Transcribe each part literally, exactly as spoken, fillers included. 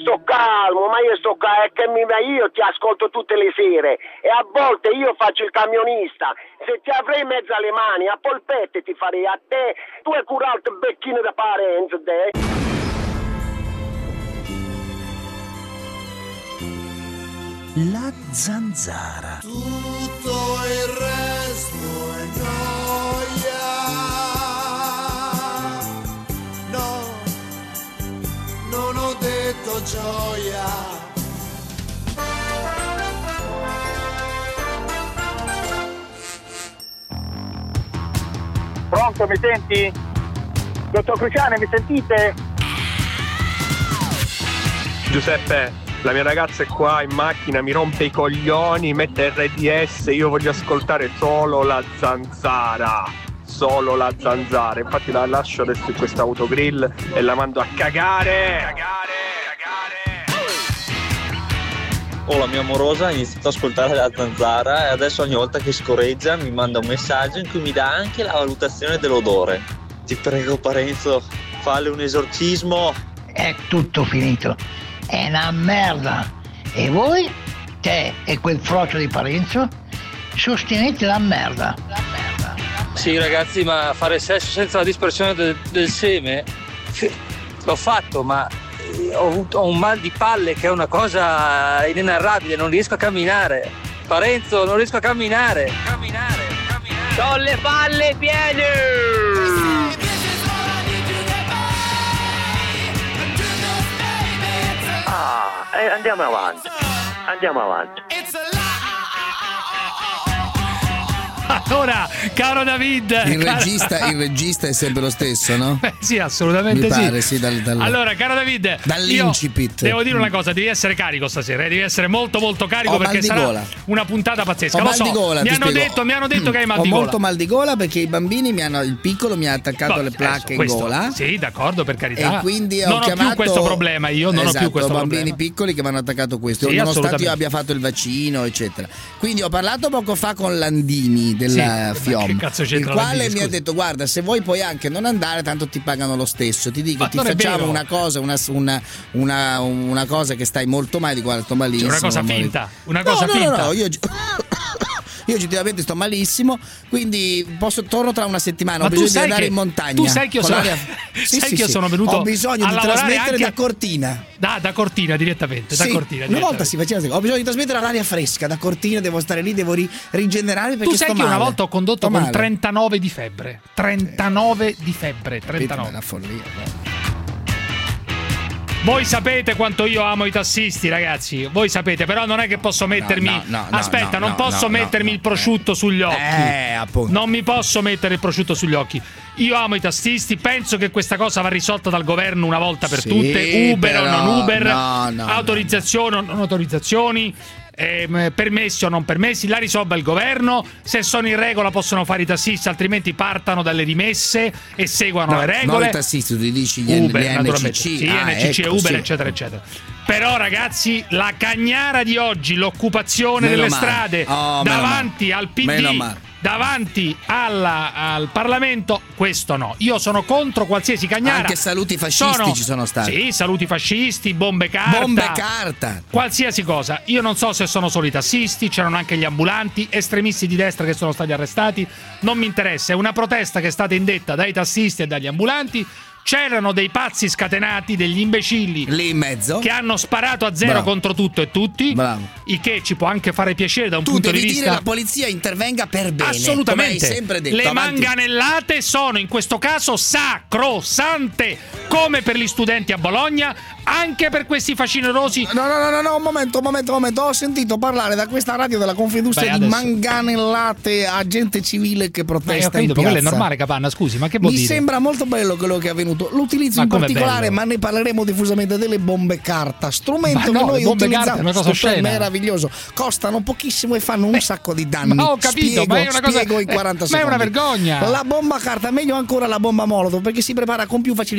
sto calmo, ma io sto calmo, è che mi, io ti ascolto tutte le sere e a volte io faccio il camionista. Se ti avrei in mezzo alle mani, a polpette ti farei a te. Tu hai curato il becchino da Parenzo, te. La zanzara. Tutto il resto è noia. No, non ho detto gioia. Pronto, mi senti? Dottor Cruciani, mi sentite? Giuseppe, la mia ragazza è qua in macchina, mi rompe i coglioni, mette R D S, io voglio ascoltare solo la zanzara, solo la zanzara. Infatti la lascio adesso in questa autogrill e la mando a cagare. Cagare, cagare. Oh, la mia amorosa ha iniziato ad ascoltare la zanzara e adesso ogni volta che scorreggia mi manda un messaggio in cui mi dà anche la valutazione dell'odore. Ti prego, Parenzo, falle un esorcismo. È tutto finito. È una merda. E voi, te e quel frocio di Parenzo, sostenete la merda. La merda. Sì, ragazzi, ma fare sesso senza la dispersione del, del seme l'ho fatto, ma ho avuto ho un mal di palle che è una cosa inenarrabile, non riesco a camminare. Parenzo, non riesco a camminare. Camminare, camminare. Ho le palle piene. Ah, eh, andiamo avanti, andiamo avanti. Allora, caro David, il caro... regista, il regista è sempre lo stesso, no? Beh, sì, assolutamente Mi pare, sì. sì dal, dal... Allora, caro David, dall'incipit. Devo dire una cosa, devi essere carico stasera, eh? Devi essere molto molto carico Ho perché sarà gola. una puntata pazzesca. Ho Lo mal so, di gola, mi ti hanno spiego. detto, mi hanno detto che hai mal Ho di gola. molto mal di gola perché i bambini mi hanno, il piccolo mi ha attaccato No, le placche questo, in gola. Sì, d'accordo, per carità. E quindi ho non chiamato... ho più questo problema, io non esatto, ho più questo bambini problema. piccoli che mi hanno attaccato questo, Sì, nonostante io abbia fatto il vaccino, eccetera. Quindi ho parlato poco fa con Landini della sì, FIOM, che cazzo c'entra il quale Landini, mi ha scusa? detto: guarda, se vuoi puoi anche non andare, tanto ti pagano lo stesso. Ti dico, Ma ti non è facciamo vero. una cosa, una, una, una, una cosa che stai molto male, guarda, sto malissimo. Cioè, una cosa amore. finta, una No, cosa no, finta. No, no, io Io oggettivamente sto malissimo, quindi posso torno tra una settimana. Ma ho tu bisogno di sai andare che- in montagna. tu sai che io con sono- l'aria- sai che io sono venuto Ho bisogno a di lavorare trasmettere anche- da Cortina. Da, da Cortina direttamente, da Sì, Cortina. una volta direttamente. si faceva così. Ho bisogno di trasmettere l'aria fresca da Cortina, devo stare lì, devo ri- rigenerarmi perché Tu sai sto che una male. volta ho condotto Sto con male. trentanove di febbre. trentanove di febbre, trentanove. È una follia. no? Voi sapete quanto io amo i tassisti, ragazzi. Voi sapete, però non è che posso mettermi. no, no, no, Aspetta, no, non no, posso no, mettermi no, il prosciutto sugli occhi. Eh, appunto. Non mi posso mettere il prosciutto sugli occhi. Io amo i tassisti, penso che questa cosa va risolta dal governo una volta per Sì, tutte. Uber però, o non Uber, no, no, autorizzazioni o non autorizzazioni. Ehm, permessi o non permessi, la risolva il governo. Se sono in regola possono fare i tassisti, altrimenti partano dalle rimesse e seguano No, le non regole. i tassisti, tu dici gli, Uber, gli naturalmente. N C C. Sì, Ah, N C C e ecco, Uber, sì. eccetera, eccetera. Però, ragazzi, la cagnara di oggi, l'occupazione Meno delle male. strade Oh, meno davanti male. al P Meno D, male. davanti alla, al Parlamento, questo no. Io sono contro qualsiasi cagnara. Anche saluti fascisti ci sono stati. Sì, saluti fascisti, bombe carta. Bombe carta. Qualsiasi cosa. Io non so se sono solo i tassisti, c'erano anche gli ambulanti, estremisti di destra che sono stati arrestati. Non mi interessa, è una protesta che è stata indetta dai tassisti e dagli ambulanti. C'erano dei pazzi scatenati, degli imbecilli lì in mezzo che hanno sparato a zero Bravo. contro tutto e tutti. Bravo. Il che ci può anche fare piacere da un Tu punto devi di dire vista. la polizia intervenga per bene. Assolutamente. Come hai sempre detto. Le avanti. manganellate sono in questo caso sacrosante, come per gli studenti a Bologna, anche per questi facinerosi. No, no, no, no, no, un momento, un momento, un momento. Ho sentito parlare da questa radio della Confindustria Beh, di adesso- manganellate a gente civile che Ma io ho protesta in capito, piazza. quello è normale, Capanna, scusi, ma che vuol Mi dire? sembra molto bello quello che è avvenuto. L'utilizzo Ma in com'è particolare, bello? ma ne parleremo diffusamente, delle bombe carta. Strumento Ma no, che noi le bombe utilizziamo. carta è una cosa Sto oscena. meraviglioso. Costano pochissimo e fanno un sacco di danni. ma ho capito, spiego, ma è una cosa- spiego in quaranta eh, ma è secondi. una vergogna. La bomba carta, meglio ancora la bomba molotov, perché si prepara con più facilità. Beve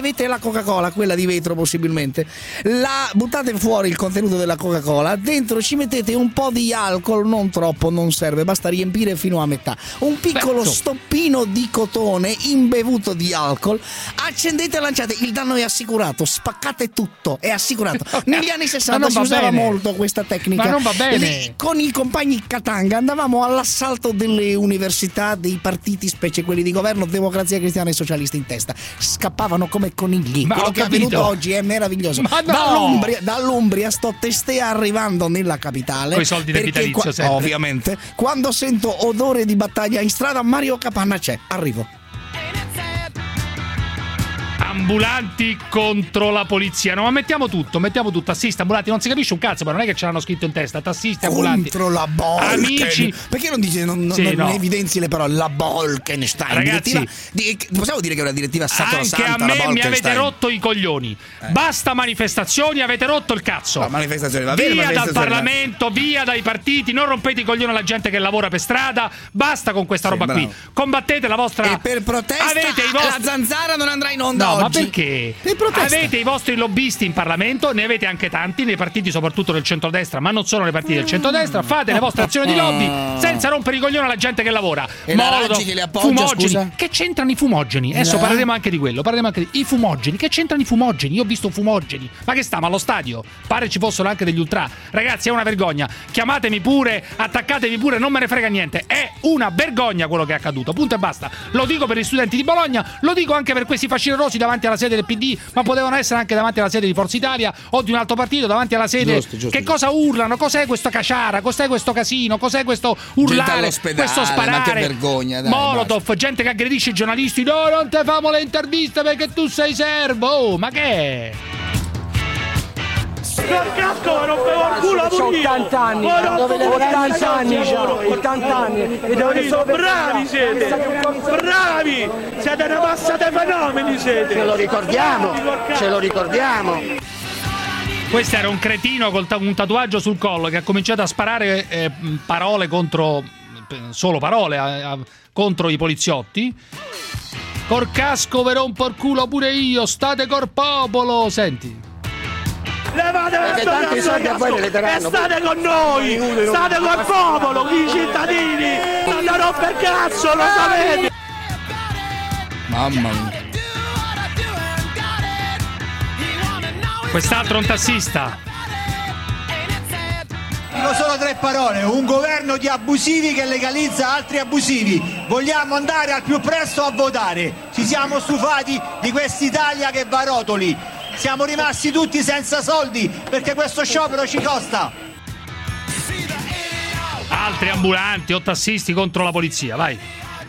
avete la Coca-Cola, quella di vetro possibilmente, la buttate fuori il contenuto della Coca-Cola, dentro ci mettete un po' di alcol, non troppo, non serve, basta riempire fino a metà, un piccolo Beh, stoppino di cotone imbevuto di alcol, accendete e lanciate, il danno è assicurato, spaccate tutto, è assicurato. Negli anni sessanta si usava bene. molto questa tecnica. Ma non va bene. Lì, con i compagni Katanga andavamo all'assalto delle università, dei partiti, specie quelli di governo, Democrazia Cristiana e Socialisti in testa. Scappavano come conigli. Ma Quello ho che è avvenuto capito. oggi è meraviglioso. Ma no! Dall'Umbria, dall'Umbria sto testé arrivando nella capitale. Coi soldi del perché vitalizio, qua- sempre. ovviamente, quando sento odore di battaglia in strada, Mario Capanna c'è. Arrivo. Ambulanti contro la polizia. No, ma mettiamo tutto, mettiamo tutto. Tassisti, ambulanti, non si capisce un cazzo, ma non è che ce l'hanno scritto in testa. Tassisti, ambulanti. Contro la Bolken. Amici. Perché non dici, non, non, Sì, non no. evidenzi le parole? La Bolkenstein. Ragazzi, direttiva, di, possiamo dire che è una direttiva sacrosanta. Anche a la me mi avete Bolkenstein? rotto i coglioni. Basta manifestazioni, avete rotto il cazzo. No, manifestazioni, va bene, Via dal manifestazioni, Parlamento, via dai partiti, non rompete i coglioni alla gente che lavora per strada. Basta con questa Sì, roba bravo. qui. Combattete la vostra. E per protesta avete i vostri... la zanzara non andrà in onda No, oggi. ma perché? Per protesta. Avete i vostri lobbisti in Parlamento, ne avete anche tanti, nei partiti soprattutto del centrodestra, ma non solo nei partiti del centrodestra. Fate le vostre azioni di lobby senza rompere i coglioni alla gente che lavora. E la Molotov, Raggi che li appoggia, fumogeni. scusa? Che c'entrano i fumogeni? Adesso Eh? parleremo anche di quello. Parleremo anche di i fumogeni. Che c'entrano i fumogeni? Io ho visto fumogeni. Ma che stiamo allo stadio? Pare ci fossero anche degli ultra. Ragazzi, è una vergogna. Chiamatemi pure, attaccatevi pure, non me ne frega niente. È una vergogna quello che è accaduto. Punto e basta. Lo dico per gli studenti di Bologna, lo dico anche per questi facinerosi davanti alla sede del P D, ma potevano essere anche davanti alla sede di Forza Italia o di un altro partito, davanti alla sede. Giusto, giusto, che giusto. cosa urlano? Cos'è questo caciara? Cos'è questo casino? Cos'è questo urlare? all'ospedale, Questo ma sparare? che vergogna, dai, Molotov, gente che aggredisce i giornalisti. No, non te famo le interviste perché tu sei serbo. Oh, ma che è? Per casco rompevo il culo pure io. ottanta anni, ottanta anni, ottanta anni. E dove sono Bravi siete, bravi, siete una massa di fenomeni siete. Ce lo ricordiamo, ce lo ricordiamo. Questo era un cretino con un tatuaggio sul collo che ha cominciato a sparare eh, parole contro, solo parole a, a, contro i poliziotti. Col casco ve rompo il culo pure io, state col popolo. Senti. Levatevi tanti soldi a voi le daranno. e state con noi, state col popolo, con i cittadini, non rompe il cazzo, lo sapete. Mamma mia. Quest'altro è un tassista. Dico solo tre parole: un governo di abusivi che legalizza altri abusivi. Vogliamo andare al più presto a votare. Ci siamo stufati di quest'Italia che va a rotoli. Siamo rimasti tutti senza soldi perché questo sciopero ci costa. Altri ambulanti o tassisti contro la polizia, vai.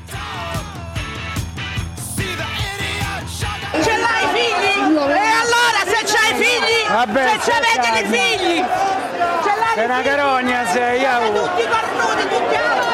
Ce l'hai i figli? E allora se c'hai figli, Vabbè, se avete dei figli, ce l'hai Sei una carogna, sei, siete tutti cornuti, tutti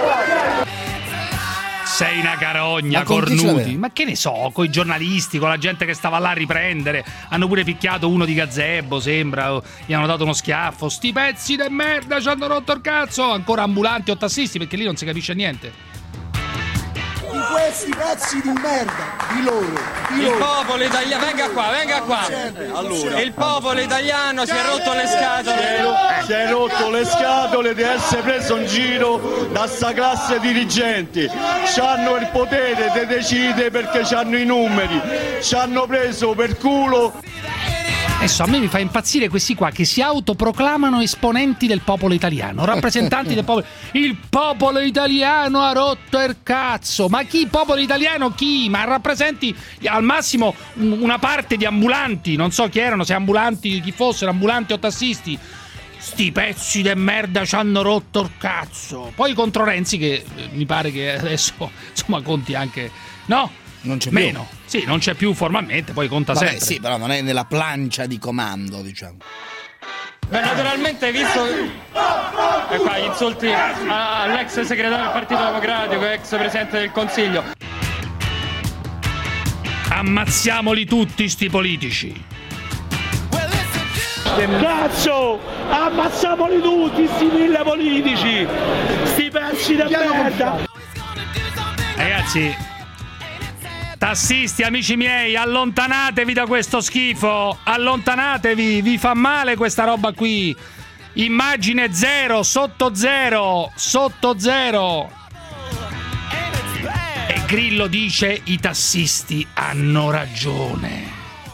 Sei una carogna, Ma con chi ce cornuti. l'aveva? Ma che ne so, con i giornalisti, con la gente che stava là a riprendere. Hanno pure picchiato uno di Gazebo, sembra. o Gli hanno dato uno schiaffo. Sti pezzi di merda ci hanno rotto il cazzo. Ancora ambulanti o tassisti, perché lì non si capisce niente. Di questi pezzi di merda, di loro, di Il loro. popolo italiano, venga qua, venga qua. Allora. Il popolo italiano si è rotto le scatole. Si è rotto le scatole di essere preso in giro da sta classe dirigenti. C'hanno il potere di decidere perché c'hanno i numeri. Ci hanno preso per culo. Adesso a me mi fa impazzire questi qua che si autoproclamano esponenti del popolo italiano, rappresentanti del popolo. Il popolo italiano ha rotto il cazzo. Ma chi popolo italiano chi? Ma rappresenti al massimo una parte di ambulanti, non so chi erano, se ambulanti, chi fossero, ambulanti o tassisti. Sti pezzi de merda ci hanno rotto il cazzo. Poi contro Renzi che eh, mi pare che adesso insomma conti anche, no? Non c'è Meno. più. Sì, non c'è più formalmente, poi conta Vabbè, sempre. sì, però non è nella plancia di comando, diciamo. Beh, naturalmente visto e qua gli insulti a- all'ex segretario del Partito Democratico, ex presidente del Consiglio. Ammazziamoli tutti sti politici. Cazzo, ammazziamoli tutti sti mille politici, sti pezzi di merda. Ragazzi, Tassisti, amici miei, allontanatevi da questo schifo, allontanatevi, vi fa male questa roba qui. Immagine zero, sotto zero, sotto zero. E Grillo dice: i tassisti hanno ragione.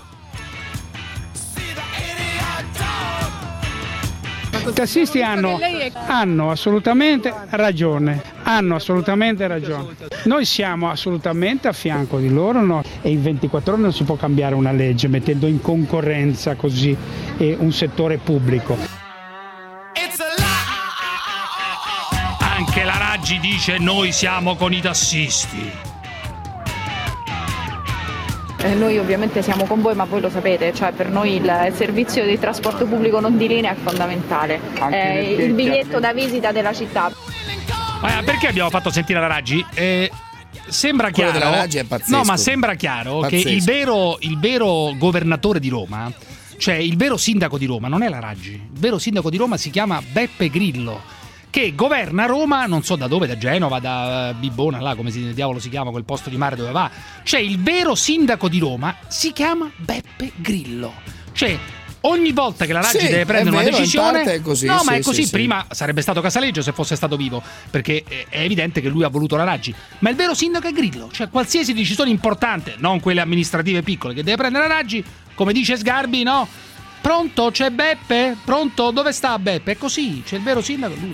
I tassisti hanno, hanno assolutamente ragione, hanno assolutamente ragione. Noi siamo assolutamente a fianco di loro, no? E in ventiquattro ore non si può cambiare una legge mettendo in concorrenza così eh, un settore pubblico. Anche la Raggi dice: noi siamo con i tassisti. Eh, noi ovviamente siamo con voi, ma voi lo sapete, cioè per noi il servizio di trasporto pubblico non di linea è fondamentale. Eh, il biglietto da visita della città. Ma perché abbiamo fatto sentire la Raggi? Eh, sembra Quello chiaro. della Raggi è pazzesco. No, ma sembra chiaro Pazzesco. che il vero, il vero governatore di Roma, cioè il vero sindaco di Roma, non è la Raggi. Il vero sindaco di Roma si chiama Beppe Grillo, che governa Roma, non so da dove, da Genova, da Bibbona, là come si, diavolo si chiama quel posto di mare dove va. Cioè il vero sindaco di Roma si chiama Beppe Grillo. Cioè ogni volta che la Raggi Sì, deve prendere è vero, una decisione, in parte è così, no, sì, ma è sì, così. sì. Prima sarebbe stato Casaleggio se fosse stato vivo, perché è evidente che lui ha voluto la Raggi. Ma il vero sindaco è Grillo, cioè qualsiasi decisione importante, non quelle amministrative piccole, che deve prendere la Raggi, come dice Sgarbi, no? Pronto? C'è Beppe? Pronto? Dove sta Beppe? È così, c'è il vero sindaco, lui.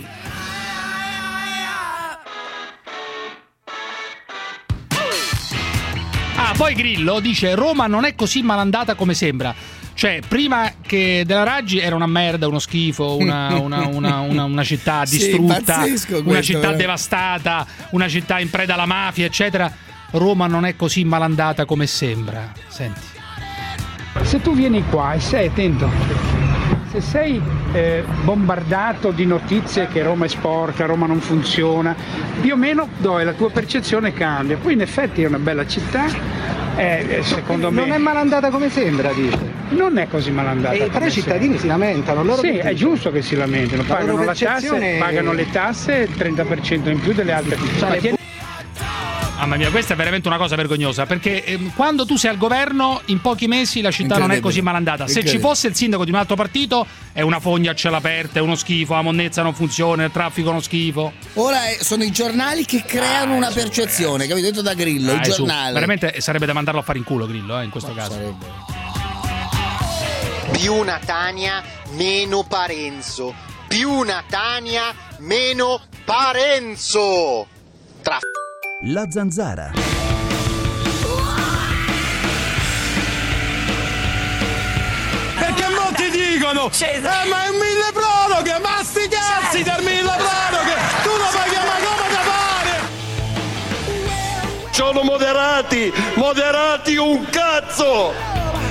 Ah, poi Grillo dice: Roma non è così malandata come sembra. Cioè, prima che della Raggi era una merda, uno schifo, una, una, una, una, una città distrutta, Sì, pazzesco una questo, città veramente. devastata, una città in preda alla mafia, eccetera. Roma non è così malandata come sembra. Senti. Se tu vieni qua e sei attento, se sei eh, bombardato di notizie che Roma è sporca, Roma non funziona, più o meno dove la tua percezione cambia. Poi in effetti è una bella città. Eh, secondo me non è malandata come sembra, dice. non è così malandata. E però i cittadini si lamentano. Loro sì, che è giusto che si lamentino, La pagano, loro la tasse, percezione- pagano le tasse il trenta per cento in più delle altre. Cioè, Ma le tieni- Mamma mia, questa è veramente una cosa vergognosa, perché ehm, quando tu sei al governo in pochi mesi la città non è così malandata. Se ci fosse il sindaco di un altro partito è una fogna a cielo aperto, è uno schifo, la monnezza non funziona, il traffico è uno schifo. Ora eh, sono i giornali che creano una percezione, capito? Detto da Grillo, il Dai, su. giornale. Veramente sarebbe da mandarlo a fare in culo Grillo, eh, in questo caso. Più Natania, meno Parenzo. Più Natania, meno Parenzo. Tra La Zanzara. Perché molti dicono eh ma è un mille proroghe, ma sti cazzi del mille proroghe, tu lo paghi ma come da fare? Sono moderati, moderati un cazzo!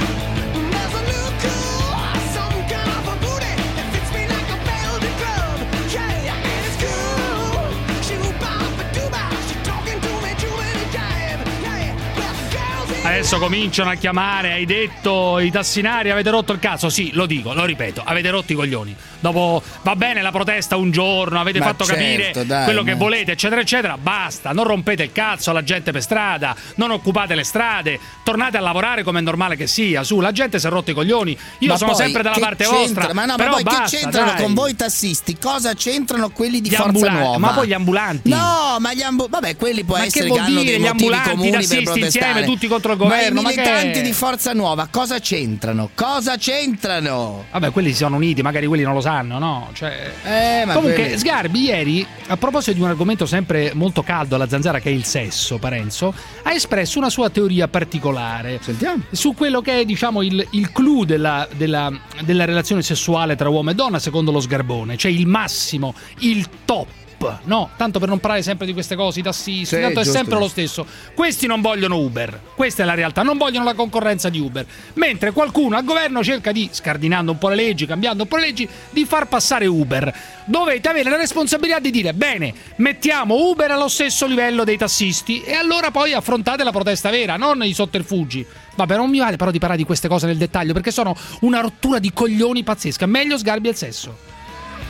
Adesso cominciano a chiamare, hai detto i tassinari avete rotto il cazzo. Sì, lo dico, lo ripeto, avete rotto i coglioni. Dopo va bene la protesta un giorno, avete Ma fatto certo, capire dai, quello ma- che volete, eccetera eccetera. Basta, non rompete il cazzo alla gente per strada, non occupate le strade, tornate a lavorare come è normale che sia. Su, la gente si è rotto i coglioni. Io Ma sono poi, sempre dalla che parte c'entra? vostra. Ma no, però ma poi basta, che c'entrano dai. con voi tassisti? Cosa c'entrano quelli di Gli Forza ambulanti, Nuova? ma poi gli ambulanti. No, ma gli ambulanti. Vabbè, quelli può Ma essere che vuol hanno dire dei gli motivi ambulanti, comuni i per tassisti protestare. insieme, tutti contro il governo, Ma ma i che- militanti di Forza Nuova cosa c'entrano? Cosa c'entrano? Vabbè, quelli si sono uniti, magari quelli non lo sanno, no? Cioè... Eh, ma Comunque, quelli- Sgarbi ieri, a proposito di un argomento sempre molto caldo alla Zanzara, che è il sesso, Parenzo, ha espresso una sua teoria particolare. Sentiamo. Su quello che è, diciamo, il, il clou della, della, della relazione sessuale tra uomo e donna, secondo lo Sgarbone, cioè il massimo, il top. No, tanto per non parlare sempre di queste cose, i tassisti, Sì, tanto è giusto, sempre lo giusto. stesso. Questi non vogliono Uber, questa è la realtà, non vogliono la concorrenza di Uber. Mentre qualcuno al governo cerca di, scardinando un po' le leggi, cambiando un po' le leggi, di far passare Uber. Dovete avere la responsabilità di dire, bene, mettiamo Uber allo stesso livello dei tassisti e allora poi affrontate la protesta vera, non i sotterfugi. Vabbè, non mi vale però di parlare di queste cose nel dettaglio, perché sono una rottura di coglioni pazzesca. Meglio Sgarbi e il sesso.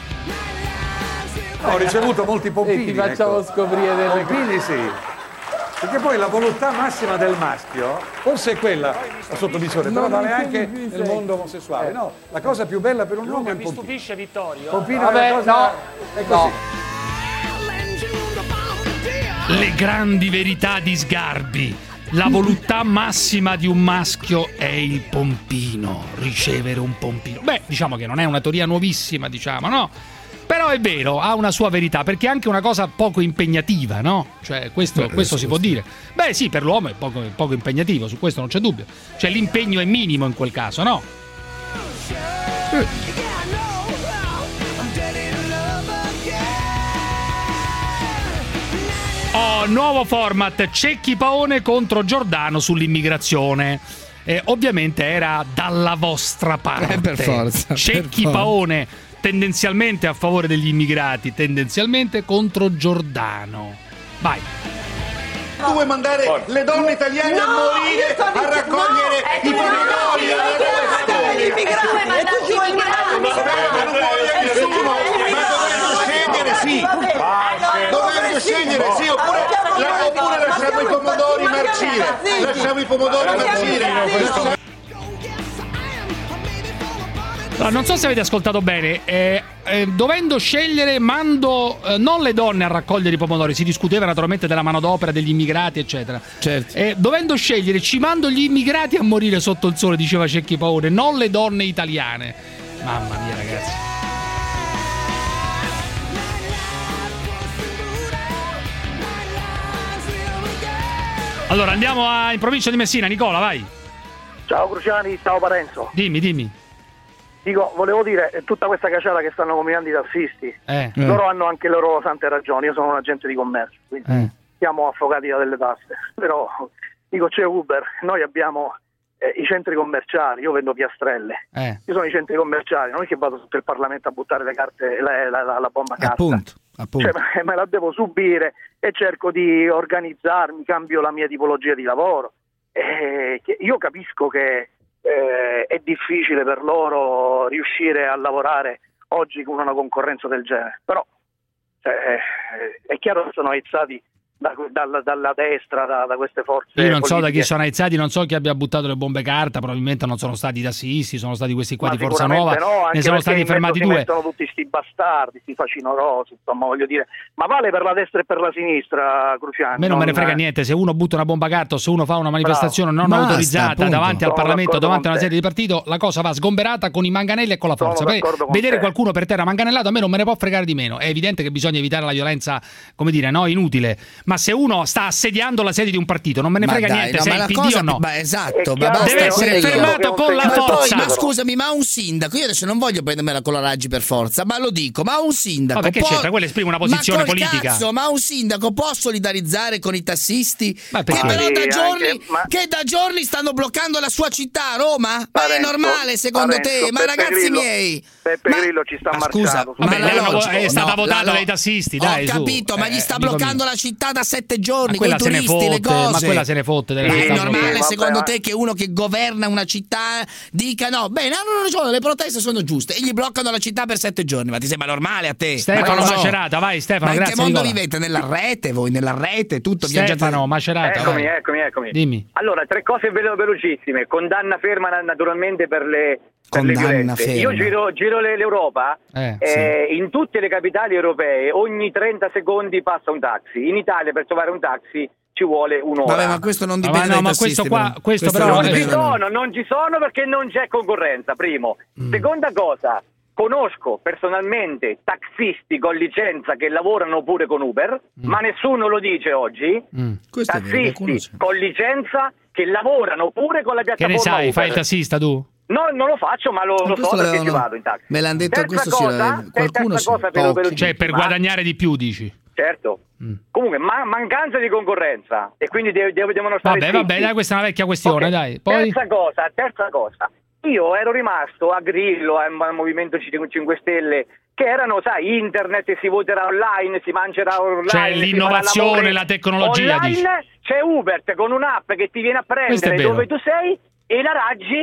Ho ricevuto molti pompini. E ti facciamo ecco. scoprire delle Pompini sì. Perché poi la volontà massima del maschio, forse è quella la sottovisione, però vale anche nel mondo omosessuale. No, la cosa più bella per un uomo è un mi pompino. stupisce Vittorio. Pompino Vabbè, è una cosa... no, è così. No. Le grandi verità di Sgarbi. La volontà massima di un maschio è il pompino, ricevere un pompino. Beh, diciamo che non è una teoria nuovissima, diciamo, no? Però è vero, ha una sua verità, perché è anche una cosa poco impegnativa, no? Cioè, questo, Beh, questo si può dire. Beh, sì, per l'uomo è poco, poco impegnativo, su questo non c'è dubbio. Cioè, l'impegno è minimo in quel caso, no? Eh. Oh, nuovo format, Cecchi Paone contro Giordano sull'immigrazione. Eh, ovviamente era dalla vostra parte. Eh, per forza. Cecchi per Paone tendenzialmente a favore degli immigrati, tendenzialmente contro Giordano. Vai. Tu vuoi mandare le donne italiane no, a morire a raccogliere no, i pomidori? Dovendo scegliere sì, oppure, la, oppure lasciamo i pomodori marcire. Lasciamo i pomodori marcire. No, non so se avete ascoltato bene, eh, eh, dovendo scegliere mando eh, non le donne a raccogliere i pomodori, si discuteva naturalmente della manodopera, degli immigrati eccetera. Certo. Eh, dovendo scegliere ci mando gli immigrati a morire sotto il sole, diceva Cecchi Paone, non le donne italiane. Mamma mia ragazzi. Allora andiamo a, in provincia di Messina, Nicola, vai. Ciao Cruciani, ciao Parenzo. Dimmi, dimmi. Dico, volevo dire, tutta questa cacciata che stanno combinando i tassisti, eh. loro hanno anche le loro sante ragioni. Io sono un agente di commercio, quindi eh. siamo affogati da delle tasse. Però, dico, c'è Uber, noi abbiamo eh, i centri commerciali, io vendo piastrelle, eh. io sono i centri commerciali, non è che vado sotto il Parlamento a buttare le carte, la, la, la, la bomba carta. Appunto, appunto. Cioè, me la devo subire e cerco di organizzarmi, cambio la mia tipologia di lavoro. Eh, io capisco che Eh, è difficile per loro riuscire a lavorare oggi con una concorrenza del genere, però cioè, eh, è chiaro che sono aizzati da, dalla, dalla destra, da, da queste forze io non politiche. so da chi sono aizzati, non so chi abbia buttato le bombe carta, probabilmente non sono stati i tassisti, sono stati questi qua Ma di Forza Nuova, no, ne sono stati fermati due. Sono tutti sti bastardi, sti facinorosi, insomma, voglio dire, ma vale per la destra e per la sinistra, Cruciani. A me non, non me ne frega niente, se uno butta una bomba carta o se uno fa una manifestazione Bravo. non Basta, autorizzata appunto. davanti al Sono Parlamento, davanti a una te. serie di partito, la cosa va sgomberata con i manganelli e con la forza. Poi, vedere te. qualcuno per terra manganellato a me non me ne può fregare di meno. È evidente che bisogna evitare la violenza, come dire, no, inutile. Ma se uno sta assediando la sede di un partito, non me ne Ma frega dai, niente no, se ma è il la P D cosa- o no. ma esatto, È ma basta deve essere quello. fermato con la Ma poi, forza. ma scusami, ma un sindaco, io adesso non voglio prendermela con la Raggi per forza, ma lo dico, ma un sindaco Ma perché può... c'entra? Quello esprime una posizione ma col politica. Cazzo, ma un sindaco può solidarizzare con i tassisti Ma che perché? però da Sì, giorni, anche, ma- che da giorni stanno bloccando la sua città, Roma? Ma è Parenzo, normale secondo Parenzo, te? Ma Peppe ragazzi Grillo, miei, Peppe ma- Grillo ci sta ma marciando. scusa, su ma Vabbè, la l'hanno- logica- è stata no, votata la lo- dai tassisti, dai, Ho su. capito, ma Eh, gli sta amico bloccando mio. la città da sette Ma giorni con i quella se ne turisti, le fotte, cose. ma quella se ne fotte delle Ma è città normale bloccate. secondo Vabbè, te che uno che governa una città dica no, bene, hanno ragione, le proteste sono giuste e gli bloccano la città per sette giorni? Ma ti sembra normale a te? Stefano Ma non so. Macerata, vai Stefano, Ma in grazie che mondo Nicola. vivete? Nella rete voi? Nella rete? Tutto Stefano Macerata, Eccomi, vai. eccomi, eccomi. Dimmi. Allora, tre cose velo- velocissime. Condanna ferma na- naturalmente per le, per le Condanna violenze. ferma. Io giro, giro le- l'Europa, Eh, eh, in tutte le capitali europee ogni trenta secondi passa un taxi. In Italia per trovare un taxi ci vuole un'ora. Vabbè, ma questo non Ma dipende no, dai ma tassisti, questo qua- però. questo però non è- ci dipende da loro. sono, non ci sono perché non c'è concorrenza, primo. Mm. Seconda cosa, conosco personalmente taxisti con licenza che lavorano pure con Uber, Mm. ma nessuno lo dice oggi. Mm. Questo è vero, qualcuno Tassisti c'è. con licenza che lavorano pure con la Che piattaforma ne sai, Uber. fai il tassista tu? No, non lo faccio, ma lo, Ma lo questo so perché ci l'avevano- vado in taxi. me l'hanno detto, Terza questo sì, cosa, l'avevo- qualcuno terza sì, cosa velo- pochi. velocissima. Cioè per guadagnare di più, dici? Certo. Mm. Comunque, ma- mancanza di concorrenza e quindi de- de- devono stare Vabbè, zitti. vabbè, dai, questa è una vecchia questione, Ok. dai. Poi Terza cosa, terza cosa. Io ero rimasto a Grillo, al al Movimento cinque Stelle, che erano, sai, internet, si voterà online, si mangerà online. C'è si l'innovazione, farà l'amore. la tecnologia, Online dici. c'è Uber con un'app che ti viene a Questo è prendere vero. dove tu sei e la Raggi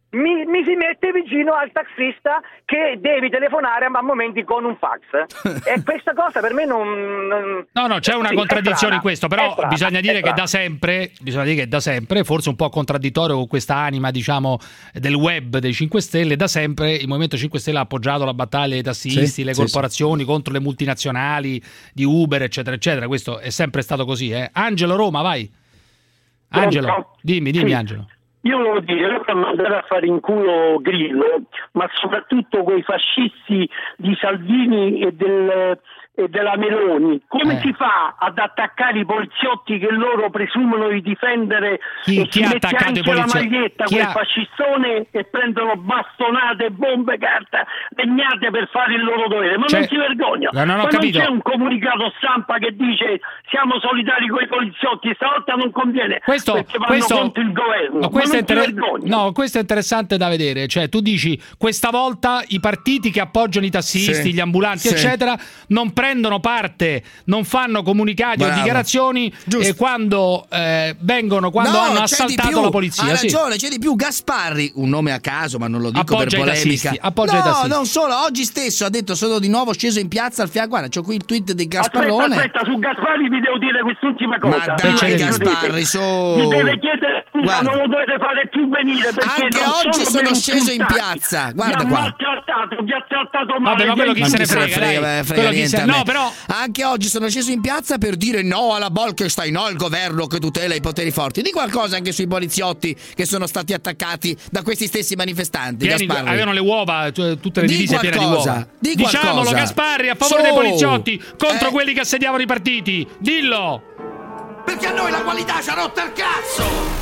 mi, mi si mette vicino al taxista che devi telefonare a momenti con un fax. E questa cosa per me non... non no, no, c'è una sì, contraddizione in questo, però strana, bisogna dire che strana. da sempre, bisogna dire che da sempre, forse un po' contraddittorio con questa anima, diciamo, del web dei cinque Stelle, da sempre il Movimento cinque Stelle ha appoggiato la battaglia dei tassisti, Sì, le sì, corporazioni sì. contro le multinazionali di Uber, eccetera, eccetera. Questo è sempre stato così, eh. Angelo Roma, vai. Angelo, Pronto? dimmi, dimmi Sì. Angelo. Io volevo dire, loro fanno andare a fare in culo Grillo, ma soprattutto quei fascisti di Salvini e, del, e della Meloni. Come Eh. si fa ad attaccare i poliziotti che loro presumono di difendere Chi- e chi si ha mette attaccato anche i poliziotti? la maglietta, Chi quel ha- fascistone, e prendono bastonate, bombe, carta, legnate per fare il loro dovere? Ma Cioè- non si vergogna? No, non ho Ma capito. non c'è un comunicato stampa che dice siamo solidari con i poliziotti, stavolta non conviene Questo, perché vanno questo, contro il governo. no, questo Ma è non si inter- vergogna? no, questo è interessante da vedere. Cioè, tu dici questa volta i partiti che appoggiano i tassisti, Sì. gli ambulanti, Sì. eccetera, non prendono parte, non fanno comunicati Bravo. o dichiarazioni Giusto. e quando eh, vengono, quando No, hanno c'è di assaltato più. la polizia. Ha sì. ragione, c'è di più. Gasparri, un nome a caso, ma non lo dico Appoggia i per polemica. tassisti, appoggia i no, tassisti. non solo. Oggi stesso ha detto: sono di nuovo sceso in piazza al fianco. Guarda, c'ho qui il tweet di Aspetta, Gasparrone. aspetta, su Gasparri vi devo dire quest'ultima cosa. Ma dai, Prima che Gasparri, chiudete. su. Mi deve chiedere scusa, Guarda. non lo dovete fare più venire perché Anche non oggi solo sono mi sceso in insultate, piazza. Guarda mi qua. hanno maltrattato, vi ha trattato male. Vabbè, ma quello chi Ma se ne chi frega, dai. frega, frega Quello chi niente se- a me. no, però Anche oggi sono sceso in piazza per dire no alla Bolkestein, no al governo che tutela i poteri forti. Di qualcosa anche sui poliziotti che sono stati attaccati da questi stessi manifestanti. pieni- Gasparri. avevano le uova, cioè, tutte le Di divise piene di qualcosa, uova. di Diciamolo, qualcosa. Gasparri, a favore Su. dei poliziotti, contro Eh. quelli che assediavano i partiti. Dillo. Perché a noi la qualità ci ha rotto il cazzo!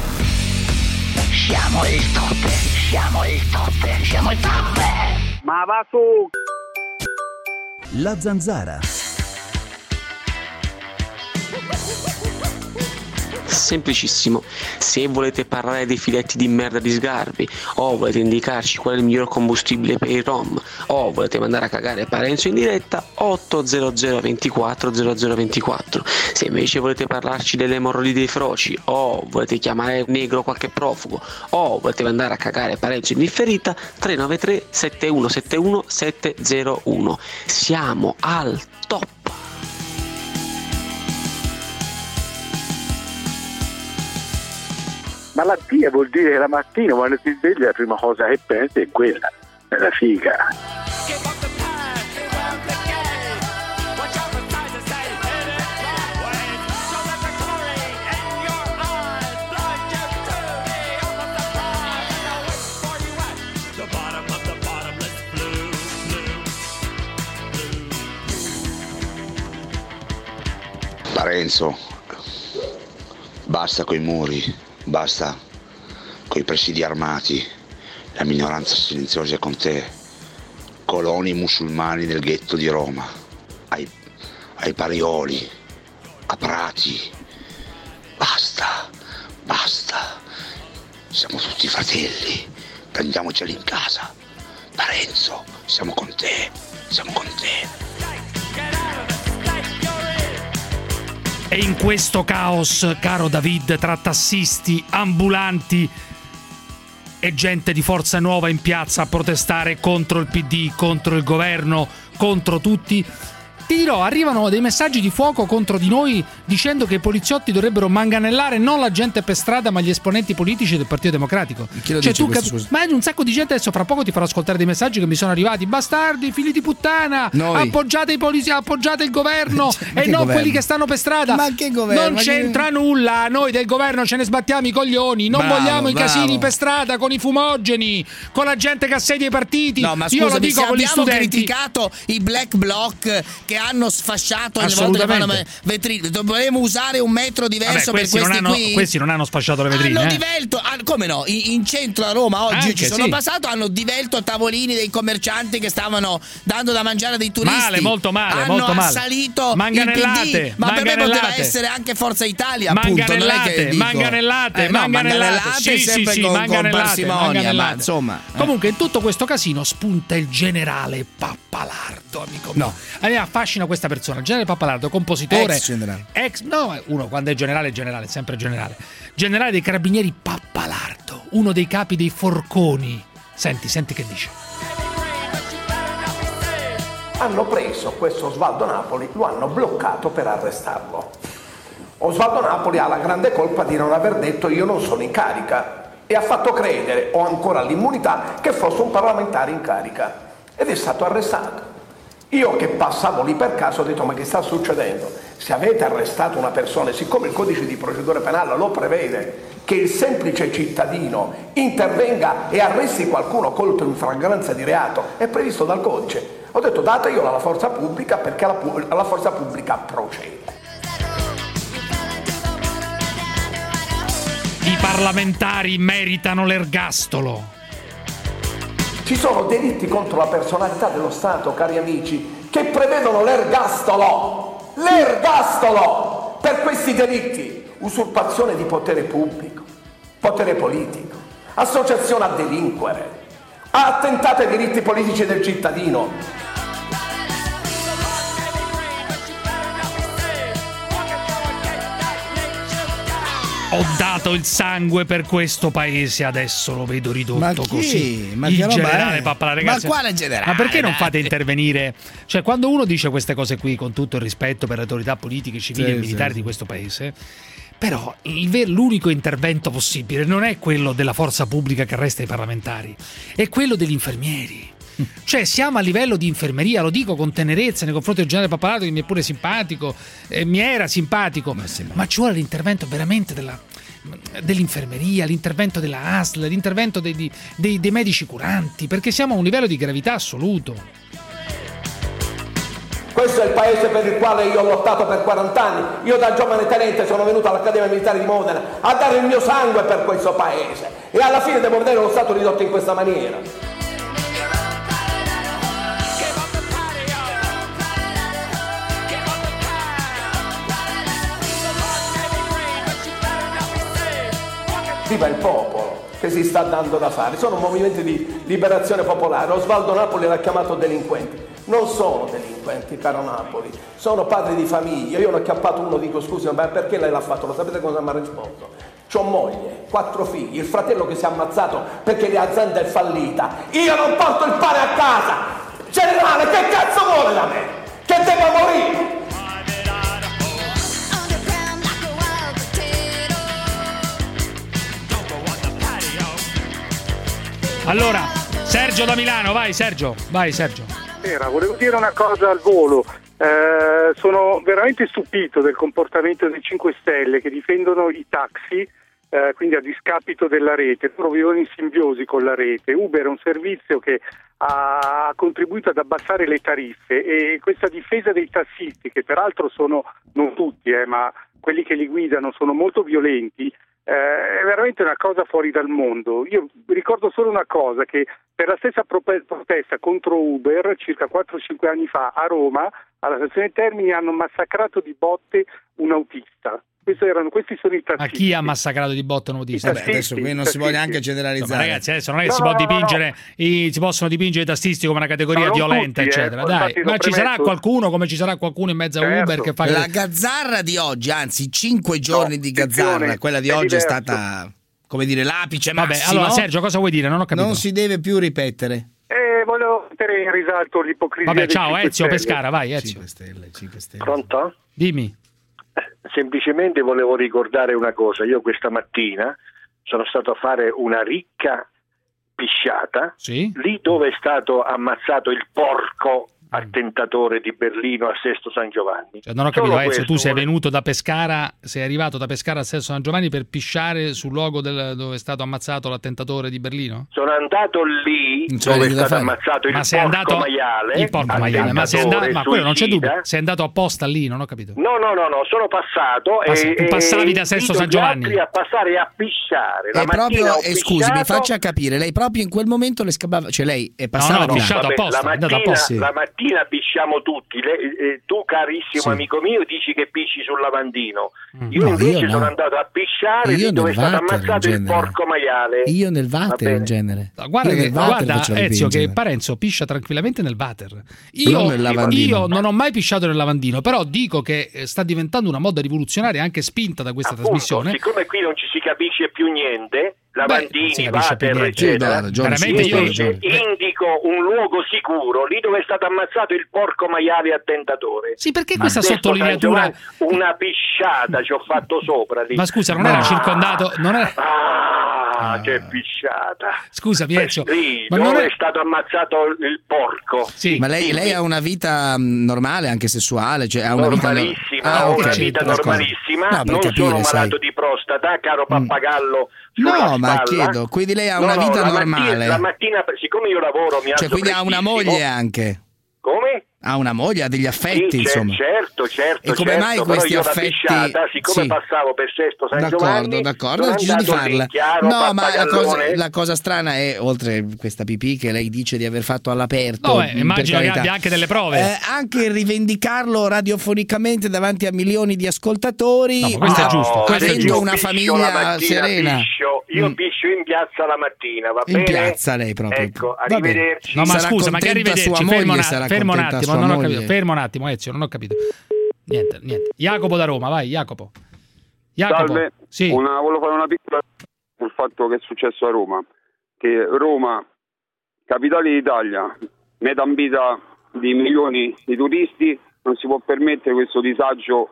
Siamo il top, siamo il top, siamo il top. Ma va su. La Zanzara. Semplicissimo, se volete parlare dei filetti di merda di Sgarbi, o volete indicarci qual è il miglior combustibile per i rom, o volete mandare a cagare Parenzo in diretta, otto zero zero ventiquattro zero zero ventiquattro. Se invece volete parlarci delle emorroidi dei froci, o volete chiamare negro qualche profugo, o volete mandare a cagare Parenzo in differita, tre nove tre sette uno sette uno sette zero uno. Siamo al top. Malattia vuol dire che la mattina quando si sveglia la prima cosa che pensi è quella, è la figa. Parenzo, basta coi muri, basta coi presidi armati, la minoranza silenziosa è con te, coloni musulmani nel ghetto di Roma, ai, ai Parioli, a Prati, basta, basta, siamo tutti fratelli, prendiamoceli in casa, Parenzo, siamo con te, siamo con te. E in questo caos, caro David, tra tassisti, ambulanti e gente di Forza Nuova in piazza a protestare contro il P D, contro il governo, contro tutti, ti dirò, arrivano dei messaggi di fuoco contro di noi dicendo che i poliziotti dovrebbero manganellare non la gente per strada ma gli esponenti politici del Partito Democratico. Chi lo Cioè, dice tu questo, capi- scusa? ma un sacco di gente, adesso fra poco ti farò ascoltare dei messaggi che mi sono arrivati: bastardi, figli di puttana, Noi. appoggiate i poliziotti, appoggiate il governo Ma e che non governo? quelli che stanno per strada. Ma che governo? Non Ma che- c'entra nulla, noi del governo ce ne sbattiamo i coglioni, non Bravo, vogliamo i bravo. casini per strada con i fumogeni, con la gente che assedia i partiti. No, ma Io lo scusami, dico se con gli abbiamo studenti. criticato i black bloc che hanno sfasciato ogni volta che fanno Assolutamente. vetrine, dovremmo usare un metro diverso Vabbè, per questi, non questi hanno, qui. questi non hanno sfasciato le vetrine. Hanno eh. divelto, ah, come no? In, in centro a Roma oggi Anche, ci sono sì. passato, hanno divelto tavolini dei commercianti che stavano dando da mangiare dei turisti. Male, molto male, hanno molto male. assalito Manganellate, il P D, ma per me manganellate. poteva essere anche Forza Italia, appunto. Non è che Manganellate, dico. manganellate, Eh, no, manganellate, sì, sì, sempre sì, con, con manganellate, parsimonia, manganellate. ma insomma. eh. Comunque in tutto questo casino spunta il generale Pappalardo, amico mio. No. A me affascina questa persona, il generale Pappalardo, compositore, Ex generale. ex no, uno quando è generale è generale, sempre generale. Generale dei Carabinieri Pappalardo, uno dei capi dei forconi. Senti, senti che dice. Hanno preso questo Osvaldo Napoli, lo hanno bloccato per arrestarlo. Osvaldo Napoli ha la grande colpa di non aver detto io non sono in carica e ha fatto credere, ho ancora l'immunità, che fosse un parlamentare in carica ed è stato arrestato. Io che passavo lì per caso ho detto ma che sta succedendo? Se avete arrestato una persona, siccome il codice di procedura penale lo prevede che il semplice cittadino intervenga e arresti qualcuno colto in flagranza di reato, è previsto dal codice. Ho detto dateglielo alla forza pubblica perché la, la forza pubblica procede. I parlamentari meritano l'ergastolo. Ci sono delitti contro la personalità dello Stato, cari amici, che prevedono l'ergastolo. L'ergastolo per questi delitti. Usurpazione di potere pubblico, potere politico, associazione a delinquere, attentato ai diritti politici del cittadino. Ho dato il sangue per questo paese, adesso lo vedo ridotto ma chi? così. Ma il che roba generale è? Pappala, ragazzi. Ma quale generale? Ma perché non dai? fate intervenire? Cioè, quando uno dice queste cose qui, con tutto il rispetto per le autorità politiche, civili Sì, e militari sì, di questo paese, però il ver- l'unico intervento possibile non è quello della forza pubblica che arresta i parlamentari, è quello degli infermieri. Cioè siamo a livello di infermeria, lo dico con tenerezza nei confronti del generale Pappalato che mi è pure simpatico, eh, mi era simpatico, ma, ma ci vuole l'intervento veramente della, dell'infermeria, l'intervento della A S L, l'intervento dei, dei, dei medici curanti, perché siamo a un livello di gravità assoluto. Questo è il paese per il quale io ho lottato per quaranta anni. Io da giovane tenente sono venuto all'Accademia Militare di Modena a dare il mio sangue per questo paese e alla fine devo vedere lo Stato ridotto in questa maniera. Viva il popolo che si sta dando da fare, sono movimenti di liberazione popolare. Osvaldo Napoli l'ha chiamato delinquenti, non sono delinquenti, caro Napoli, sono padri di famiglia. Io l'ho acchiappato uno, dico scusi ma perché lei l'ha fatto? Lo sapete cosa mi ha risposto? C'ho moglie, quattro figli, il fratello che si è ammazzato perché l'azienda è fallita, io non porto il pane a casa. Generale, che cazzo vuole da me? Che devo morire? Allora, Sergio da Milano, vai Sergio, vai Sergio. Era, volevo dire una cosa al volo. Eh, sono veramente stupito del comportamento dei cinque Stelle che difendono i taxi, eh, quindi a discapito della rete. Loro vivono in simbiosi con la rete. Uber è un servizio che ha contribuito ad abbassare le tariffe e questa difesa dei tassisti, che peraltro sono non tutti, eh, ma quelli che li guidano sono molto violenti, Eh, è veramente una cosa fuori dal mondo. Io ricordo solo una cosa, che per la stessa pro- protesta contro Uber circa quattro cinque anni fa a Roma, alla stazione Termini, hanno massacrato di botte un autista. Questi, erano, questi sono i tassisti. Ma chi ha massacrato di botte un autista? Vabbè, adesso qui non si può neanche generalizzare. No, ragazzi, adesso non è che No, si no, può no, dipingere, no. I, si possono dipingere i tassisti come una categoria No, non violenta, tutti, eccetera. eh, Dai, infatti ma lo ci sarà premetto. qualcuno, come ci sarà qualcuno in mezzo a Certo. Uber che fa La gazzarra di oggi, anzi cinque giorni No, di gazzarra, attenzione, quella di è oggi diverso. è stata, come dire, l'apice Vabbè, massimo. allora Sergio, cosa vuoi dire? Non ho capito. Non si deve più ripetere. Eh, volevo mettere in risalto l'ipocrisia. Vabbè, dei ciao cinque Ezio Stelle. Pescara, vai Ezio. cinque Stelle, cinque Stelle. Pronto? Dimmi. Semplicemente volevo ricordare una cosa. Io questa mattina sono stato a fare una ricca pisciata, sì? Lì dove è stato ammazzato il porco attentatore di Berlino a Sesto San Giovanni. Cioè, non ho capito, Solo Ezio, questo tu sei volevo- venuto da Pescara, sei arrivato da Pescara a Sesto San Giovanni per pisciare sul luogo del, dove è stato ammazzato l'attentatore di Berlino? Sono andato lì Non c'è dove è niente da stato fare. ammazzato il Ma sei porco andato maiale, il porco maiale, ma, sei attentatore andato, ma quello non c'è suicida. dubbio, sei andato apposta lì, non ho capito. No, no, no, no, sono passato Passi- e, tu passavi da e Sesto invito San gli Giovanni. altri a passare a pisciare. La Lei mattina proprio, ho eh, scusi, mi pisciato- faccia capire, lei proprio in quel momento le scappava, cioè lei è passata no, di ho là. pisciato Vabbè, apposta, la è andato mattina, apposta. la mattina mattina pisciamo tutti. Le, eh, tu, carissimo Sì. amico mio, dici che pisci sul lavandino. Io No, invece io no. sono andato a pisciare Io lì dove è nel stato water, ammazzato in il genere. porco maiale. Io nel Va water bene. in genere. Guarda, Io che, nel water guarda faccio la pipì Ezio, in che genere. Parenzo piscia tranquillamente nel water. Non Io, nel lavandino. io non ho mai pisciato nel lavandino, però dico che eh, sta diventando una moda rivoluzionaria anche spinta da questa Appunto, trasmissione. siccome qui non ci si capisce più niente, lavandini, si capisce più water, niente. Sì, no, eccetera, ha ragione, Veramente sì, io- ha ragione. indico un luogo sicuro, lì dove è stato ammazzato il porco maiale attentatore. Sì, perché questa Adesso, sottolineatura? San Giovanni, una pisciata ci ho fatto sopra lì. Ma scusa, non era circondato? Non era... Ah, che pisciata. Scusa, Ezio, Lì, ma dove non è è... stato ammazzato il porco. Sì. Ma lei, lei ha una vita mh, normale, anche sessuale? Cioè, ha una vita no- Normalissima, Ah, ho ok, una vita d'accordo. normalissima, No, per non capire, sono sai. malato di prostata, caro pappagallo. sulla No, ma spalla. chiedo, quindi lei ha No, una no, vita la normale? Mattina, la mattina, siccome io lavoro, mi Cioè, alzo quindi ha una prestissimo. moglie anche? Come? Ha una moglie, ha degli affetti, Sì, cer- insomma. certo, certo. E come certo, mai però questi io la affetti- pisciata, siccome sì. passavo per Sesto San D'accordo, Giovanni, d'accordo, sono ho deciso di andato lì, farla. chiaro, No, ma la cosa, pappagallone. la cosa strana è, oltre questa pipì che lei dice di aver fatto all'aperto, No, eh, per immagino che carità, abbia anche delle prove. eh, anche rivendicarlo radiofonicamente davanti a milioni di ascoltatori, No, ma questo è giusto, questo è avendo giusto. una Piscio la famiglia mattina, serena. piscio. Io Mm. piscio in piazza la mattina, va In bene? piazza lei proprio. Ecco, Va bene. arrivederci. No, ma Sarà scusa, ma che contenta arrivederci? sua Fermo, moglie, una- sarà fermo un contenta attimo, sua non ho moglie. capito. Fermo un attimo, Ezio, non ho capito. Niente, niente. Jacopo da Roma, vai, Jacopo. Jacopo. Salve, Sì. una, volevo fare una piccola sul fatto che è successo a Roma, che Roma, capitale d'Italia, meta ambita di milioni di turisti, non si può permettere questo disagio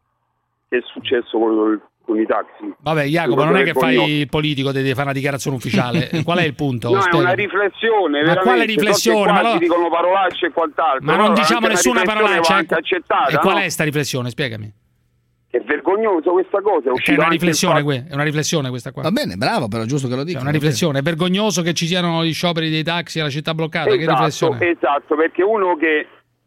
che è successo con, con i taxi. Vabbè, Jacopo, non è che fai il politico, devi fare una dichiarazione ufficiale. Qual è il punto? No, è Spiegami. una riflessione, Ma veramente. quale riflessione? So che qua Ma allora- si dicono parolacce e quant'altro. Ma non però diciamo anche una nessuna riflessione parolaccia. va anche accettata, E qual no? è sta riflessione? Spiegami. È vergognoso questa cosa. È, Che è uscito una anche il riflessione, fatto- que- è una riflessione questa qua. Va bene, bravo, però giusto che lo È dica. una riflessione. È vergognoso che ci siano gli scioperi dei taxi alla città bloccata. Che Esatto, riflessione? esatto, perché uno che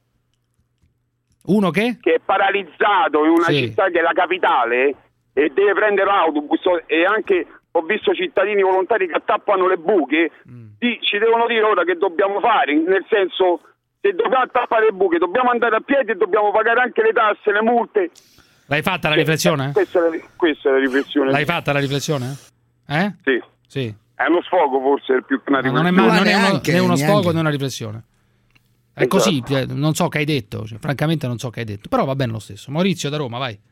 Uno che? che è paralizzato in una Sì. città che è la capitale e deve prendere l'autobus e anche ho visto cittadini volontari che tappano le buche, Mm. di- ci devono dire ora che dobbiamo fare, nel senso se dobbiamo tappare le buche dobbiamo andare a piedi e dobbiamo pagare anche le tasse, le multe. L'hai fatta la riflessione? Questa è la, questa è la riflessione. L'hai fatta la riflessione? Eh? Sì. Sì. È uno sfogo forse più che una Ma non è, riflessione. ma- non è uno, neanche, né uno neanche. sfogo né una riflessione. È Esatto. così, eh, non so che hai detto, cioè, francamente non so che hai detto, però va bene lo stesso. Maurizio da Roma, vai.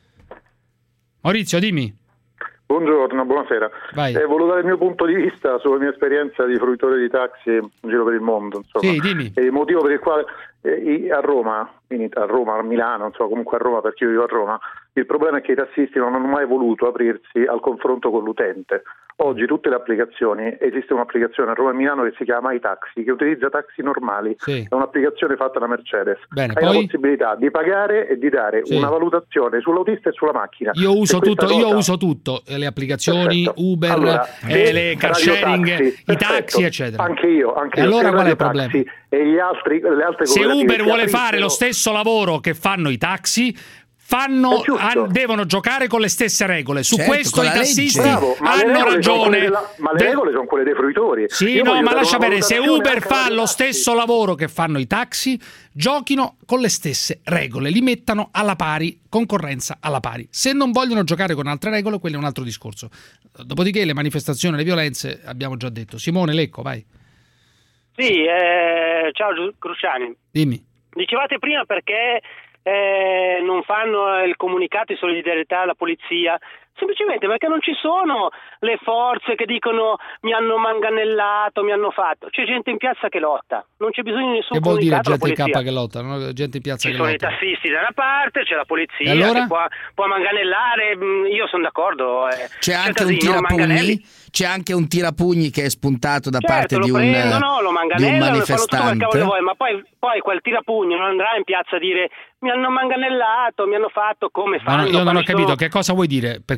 Maurizio, dimmi. Buongiorno, buonasera. Vai. Eh, volevo dare il mio punto di vista sulla mia esperienza di fruitore di taxi in giro per il mondo. Insomma. Sì, dimmi. E il motivo per il quale eh, i- a Roma, in It- a Roma, a Milano, insomma, comunque a Roma, perché io vivo a Roma, il problema è che i tassisti non hanno mai voluto aprirsi al confronto con l'utente. Oggi tutte le applicazioni, esiste un'applicazione a Roma e Milano che si chiama iTaxi, che utilizza taxi normali, Sì. è un'applicazione fatta da Mercedes. Bene, Hai poi? la possibilità di pagare e di dare Sì. una valutazione sull'autista e sulla macchina. Io uso Se questa tutto, io cosa- uso tutto, eh, le applicazioni, Perfetto. Uber, Allora, eh, se le car Radio sharing, Taxi, i perfetto. taxi, eccetera. Anche io, anche E io. allora Se qual è il Radio problema? Taxi E gli altri, le altre Se cooperative Uber si vuole fare aprissero- lo stesso lavoro che fanno i taxi, fanno, È giusto. han- devono giocare con le stesse regole. Su Certo, questo con i la tassisti legge. Bravo, ma le hanno regole sono quelle ragione. della- ma le De- regole sono quelle dei fruitori. Sì, Io no, voglio ma dare lascia una bene, se valutazione Uber anche fa ai lo taxi. stesso lavoro che fanno i taxi, giochino con le stesse regole, li mettano alla pari, concorrenza alla pari. Se non vogliono giocare con altre regole, quello è un altro discorso. Dopodiché le manifestazioni, le violenze, abbiamo già detto. Simone Lecco, vai. Sì, eh, ciao Giu- Cruciani. Dimmi. Dicevate prima perché eh, non fanno il comunicato di solidarietà alla polizia, semplicemente perché non ci sono le forze che dicono mi hanno manganellato, mi hanno fatto. C'è gente in piazza che lotta, non c'è bisogno di nessun Che vuol dire comunicato alla gente in polizia. K che lotta? No? Gente in piazza Ci che sono i lotta. tassisti da una parte, c'è la polizia E allora? che può, può manganellare, mh, io sono d'accordo. eh. C'è anche un Cittadino, manganelli. tirapugni? C'è anche un tirapugni che è spuntato da Certo, parte lo di un, prendono, lo di un manganellano, lo fanno tutto quel manifestante. cavolo vuoi, ma poi, poi quel tirapugno non andrà in piazza a dire mi hanno manganellato, mi hanno fatto come Ma fanno. no, io non ho quali capito sono- che cosa vuoi dire, perché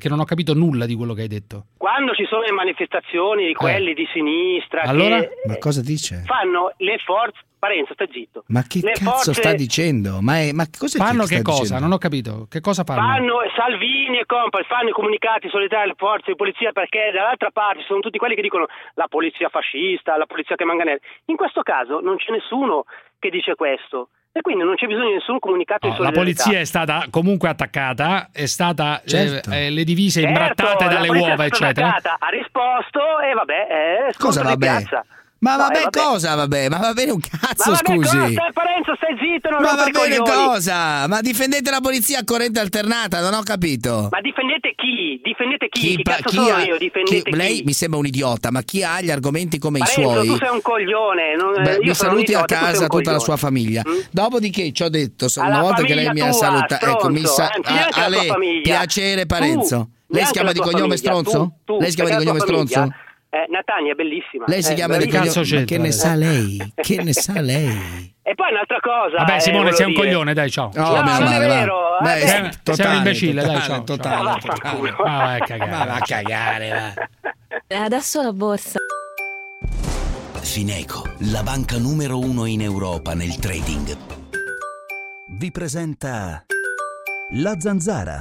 perché non ho capito nulla di quello che hai detto. Quando ci sono le manifestazioni di quelli Eh. di sinistra Allora? che Ma cosa dice? fanno le forze... Parenzo, sta zitto. Ma che Le cazzo forze- sta dicendo? Ma, è, ma cosa Fanno sta che cosa? dicendo? Non ho capito. Che cosa fanno? Fanno Salvini e compagni, fanno i comunicati solidari alle forze di polizia, perché dall'altra parte ci sono tutti quelli che dicono la polizia fascista, la polizia che manganella. In questo caso non c'è nessuno che dice questo. E quindi non c'è bisogno di nessun comunicato No, di la solidarietà. polizia è stata comunque attaccata, è stata Certo. eh, eh, le divise Certo, imbrattate la dalle polizia uova, è stata eccetera. attaccata, ha risposto e vabbè, eh, Cosa scontro di vabbè? piazza. Ma No, vabbè, eh, vabbè. cosa vabbè? Ma va bene un cazzo, Ma vabbè, scusi. cosa? Parenzo, stai zitto, non Ma va rompere i bene coglioni. cosa? Ma difendete la polizia a corrente alternata, non ho capito. Ma difendete chi? Difendete chi? Chi, Chi pa- cazzo chi sono ha- io? Difendete chi- chi? lei mi sembra un idiota, ma chi ha gli argomenti come Parenzo, i suoi? tu sei un coglione. Non, Beh, io mi sono un saluti a idiota, tu sei casa un tutta la coglione. sua famiglia. Dopodiché ci ho detto, se- Alla una volta che lei mi famiglia ha tua, salutato, ecco, mi stronzo, sa anzi, a, neanche a la tua lei famiglia. piacere Parenzo. Tu, Lei si neanche chiama la di tua cognome famiglia, stronzo? tu, tu, Lei si chiama di perché la cognome tua stronzo? famiglia- Eh, Natania è bellissima. Lei si eh, chiama di bravissima. cognome. Ma che ne sa lei? Che ne sa lei? E poi un'altra cosa. Vabbè, eh, Simone, volevo sei un dire. coglione, dai, ciao. No, Ciao. meno non è male, va. vero, eh, Beh, beh. Sei un totale, imbecille, dai, totale, ciao. totale, ciao. totale. Ma vai a cagare. Ma va a cagare, va. Adesso la borsa. Fineco, la banca numero uno in Europa nel trading, vi presenta La Zanzara.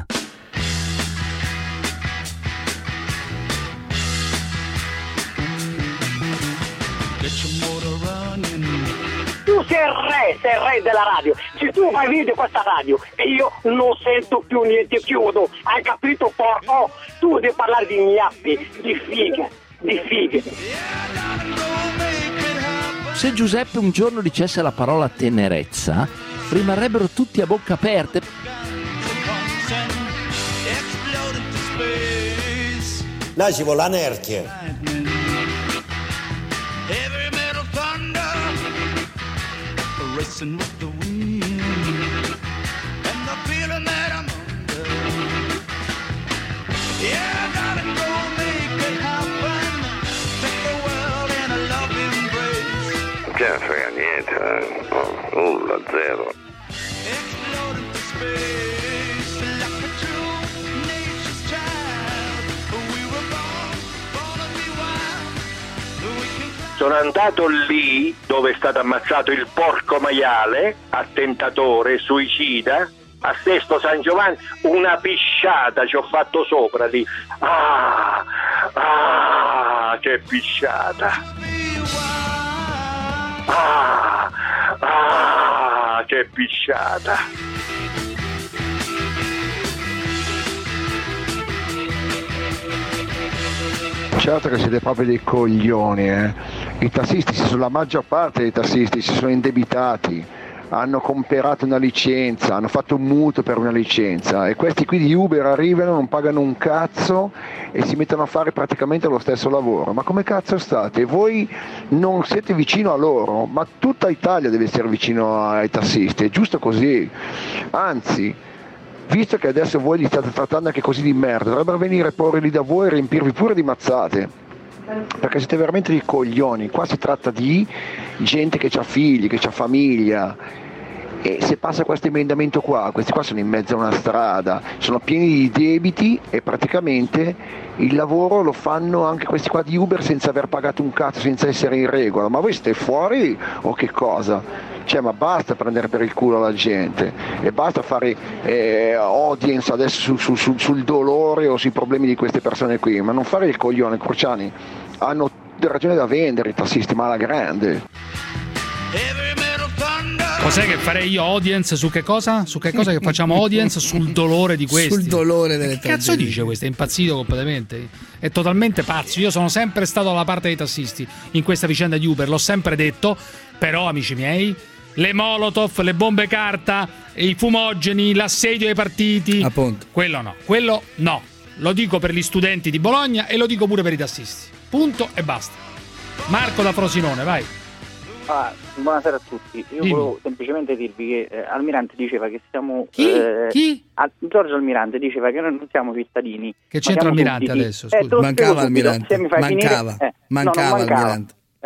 Tu sei il re, sei il re della radio. Se tu fai video questa radio e io non sento più niente, chiudo. Hai capito, porco? Tu devi parlare di gnappi, di fighe, di fighe. Se Giuseppe un giorno dicesse la parola tenerezza, rimarrebbero tutti a bocca aperte. Là ci vuole la nerchia. Racing with the wind and the feeling that I'm under. Yeah, I gotta go make it happen. Take the world in a loving embrace. Non ce ne frega niente, eh. No, nulla, zero. Exploding to space like a true nature's child. We were born, born to be wild. We can Sono andato lì dove è stato ammazzato il porco maiale, attentatore, suicida, a Sesto San Giovanni, una pisciata ci ho fatto sopra lì. Ah, ah, che pisciata. Ah, ah, che pisciata. Certo che siete proprio dei coglioni, eh. I tassisti, la maggior parte dei tassisti si sono indebitati, hanno comprato una licenza, hanno fatto un mutuo per una licenza e questi qui di Uber arrivano, non pagano un cazzo e si mettono a fare praticamente lo stesso lavoro. Ma come cazzo state? Voi non siete vicino a loro, ma tutta Italia deve essere vicino ai tassisti, è giusto così. Anzi, visto che adesso voi li state trattando anche così di merda, dovrebbero venire a porre lì da voi e riempirvi pure di mazzate. Perché siete veramente dei coglioni. Qua si tratta di gente che ha figli, che ha famiglia, e se passa questo emendamento qua, questi qua sono in mezzo a una strada, sono pieni di debiti e praticamente il lavoro lo fanno anche questi qua di Uber senza aver pagato un cazzo, senza essere in regola. Ma voi siete fuori o che cosa? Cioè, ma basta prendere per il culo la gente e basta fare eh, audience adesso su, su, su, sul dolore o sui problemi di queste persone qui, ma non fare il coglione. Cruciani hanno ragione da vendere i tassisti, ma alla grande. Cos'è che farei io audience su che cosa? Su che cosa che facciamo audience sul dolore di questi? Sul dolore delle Che cazzo dice questo? È impazzito completamente. È totalmente pazzo. Io sono sempre stato dalla parte dei tassisti in questa vicenda di Uber, l'ho sempre detto. Però, amici miei, le molotov, le bombe carta, i fumogeni, l'assedio ai partiti, appunto. Quello no, quello no. Lo dico per gli studenti di Bologna e lo dico pure per i tassisti. Punto e basta. Marco da Frosinone, vai. Ah, buonasera a tutti. Io Dimmi. volevo semplicemente dirvi che eh, Almirante diceva che siamo. Chi? Eh, Chi? a- Giorgio Almirante diceva che noi non siamo cittadini. Che ma c'entra siamo Almirante sudditi. adesso? Eh, Scusa. te lo spiego Mancava subito, Almirante, se mi fai mancava, finire- eh, no, mancava non mancava. Almirante.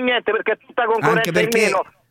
niente perché è tutta concorrenza Anche perché in meno.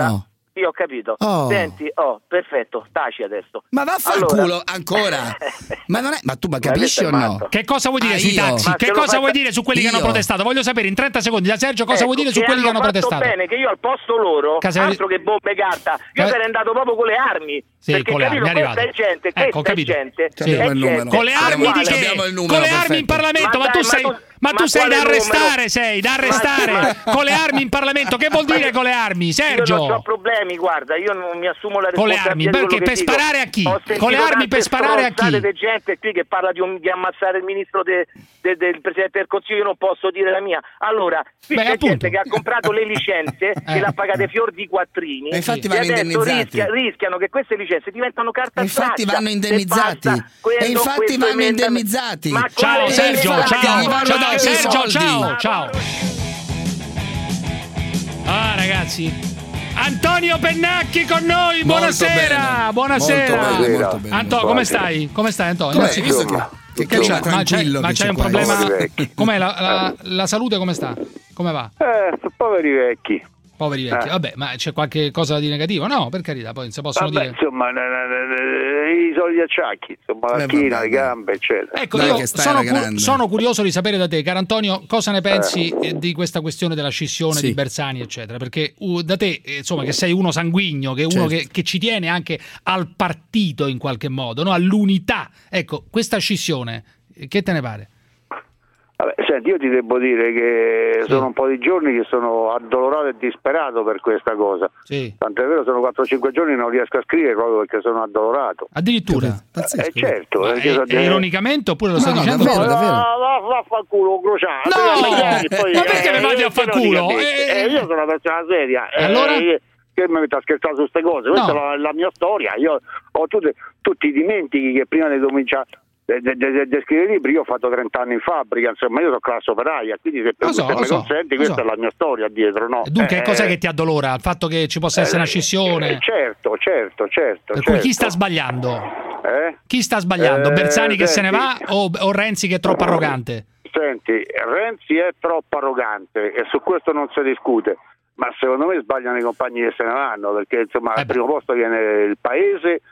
o no? Sì, ho capito. Oh. Senti, oh, perfetto, taci adesso. Ma vaffanculo Allora- ancora. Ma non è, ma tu ma Ma capisci questo o è no? matto. Che cosa vuoi dire Ah, sui io? taxi? Ma Che se lo cosa faccia- vuoi dire su quelli che hanno Io? protestato? Voglio sapere in trenta secondi da Sergio cosa vuoi dire su Che quelli che hanno fatto protestato. bene che io al posto loro, Casa- altro che bombe carta, io Ca- sarei andato proprio con le armi. Sì, perché con le capito, armi, è questa è arrivato. gente, Ecco, ho questa è capito. gente, Sì. è Abbiamo il gente. numero. Con le armi Quale? di che? Abbiamo il numero, Con le armi perfetto. in Parlamento, ma, Ma tu dai, sei ma tu- ma tu ma sei da quale arrestare, numero? sei da Ma- arrestare ma- con le armi in Parlamento. Che vuol dire con le armi, Io Sergio? non ho problemi, guarda, io non mi assumo la Con le responsabilità armi, di quello perché che per dico. sparare a chi? Ho Con le sentito armi per tante sparare a chi? stronzate di gente qui che parla di, un- di ammazzare il ministro de- de- del Presidente del Consiglio, io non posso dire la mia. Allora, qui Beh, c'è appunto. gente che ha comprato le licenze Eh. e l'ha pagate fior di quattrini E infatti e vanno adesso indennizzati. rischia- rischiano che queste licenze diventano carta E infatti straccia. vanno Se indennizzati. basta quello, E infatti questo vanno emendamento- indennizzati. Ma Ciao quale- Sergio, infatti, ciao, gli vanno ciao dati i Sergio, soldi. ciao, ciao. Ah ragazzi, Antonio Pennacchi con noi, buonasera. bene. Buonasera. Molto bene, molto bene. Antonio, come stai? Come stai, Antonio? Com'è? Innanzitutto- Insomma, che Che clima c'è? Ma c'hai, tranquillo ma che c'hai c'è un qua. problema? Poveri vecchi. Com'è la, la, la salute? Come sta? Come va? Eh, sono poveri vecchi. Poveri vecchi. Eh. Vabbè, ma c'è qualche cosa di negativo? No, per carità, poi non si possono Vabbè, dire. insomma, ne- ne- ne- i soliti acciacchi, insomma, la Eh, china, vabbè, le gambe, eccetera. Ecco, io sono, cu- sono curioso di sapere da te, caro Antonio, cosa ne pensi eh, di questa questione della scissione Sì. di Bersani, eccetera. Perché uh, da te, eh, insomma, che sei uno sanguigno, che è uno Certo. che, che ci tiene anche al partito in qualche modo, no? All'unità. Ecco, questa scissione, eh, che te ne pare? Vabbè, senti, io ti devo dire che sono un po' di giorni che sono addolorato e disperato per questa cosa. Sì. Tanto è vero, sono quattro o cinque giorni che non riesco a scrivere proprio perché sono addolorato. Addirittura? Eh, certo. Ma perché è, sono- è ironicamente oppure lo stai No, no, dicendo? davvero, No, davvero. Va, va a far culo, crociato. No! Ma perché mi mandi a far culo? Eh, io sono una persona seria. E allora? Eh, che mi metto a scherzare su queste cose? Questa No. è la, la mia storia. Io ho tutte, tutti i dimentichi che prima di cominciare a scrivere libri, io ho fatto trenta anni in fabbrica, insomma, io sono classe operaia, quindi se, Lo so, se lo mi so, consenti, lo questa so. è la mia storia dietro, no? Dunque, Eh, cos'è che ti addolora? Il fatto che ci possa essere una scissione? eh, certo, certo, certo. Per cui chi certo. sta sbagliando? Eh? Chi sta sbagliando? Eh, Bersani che se ne va senti. o, o Renzi che è troppo arrogante? Senti, Renzi è troppo arrogante e su questo non si discute, ma secondo me sbagliano i compagni che se ne vanno, perché insomma al primo posto viene il paese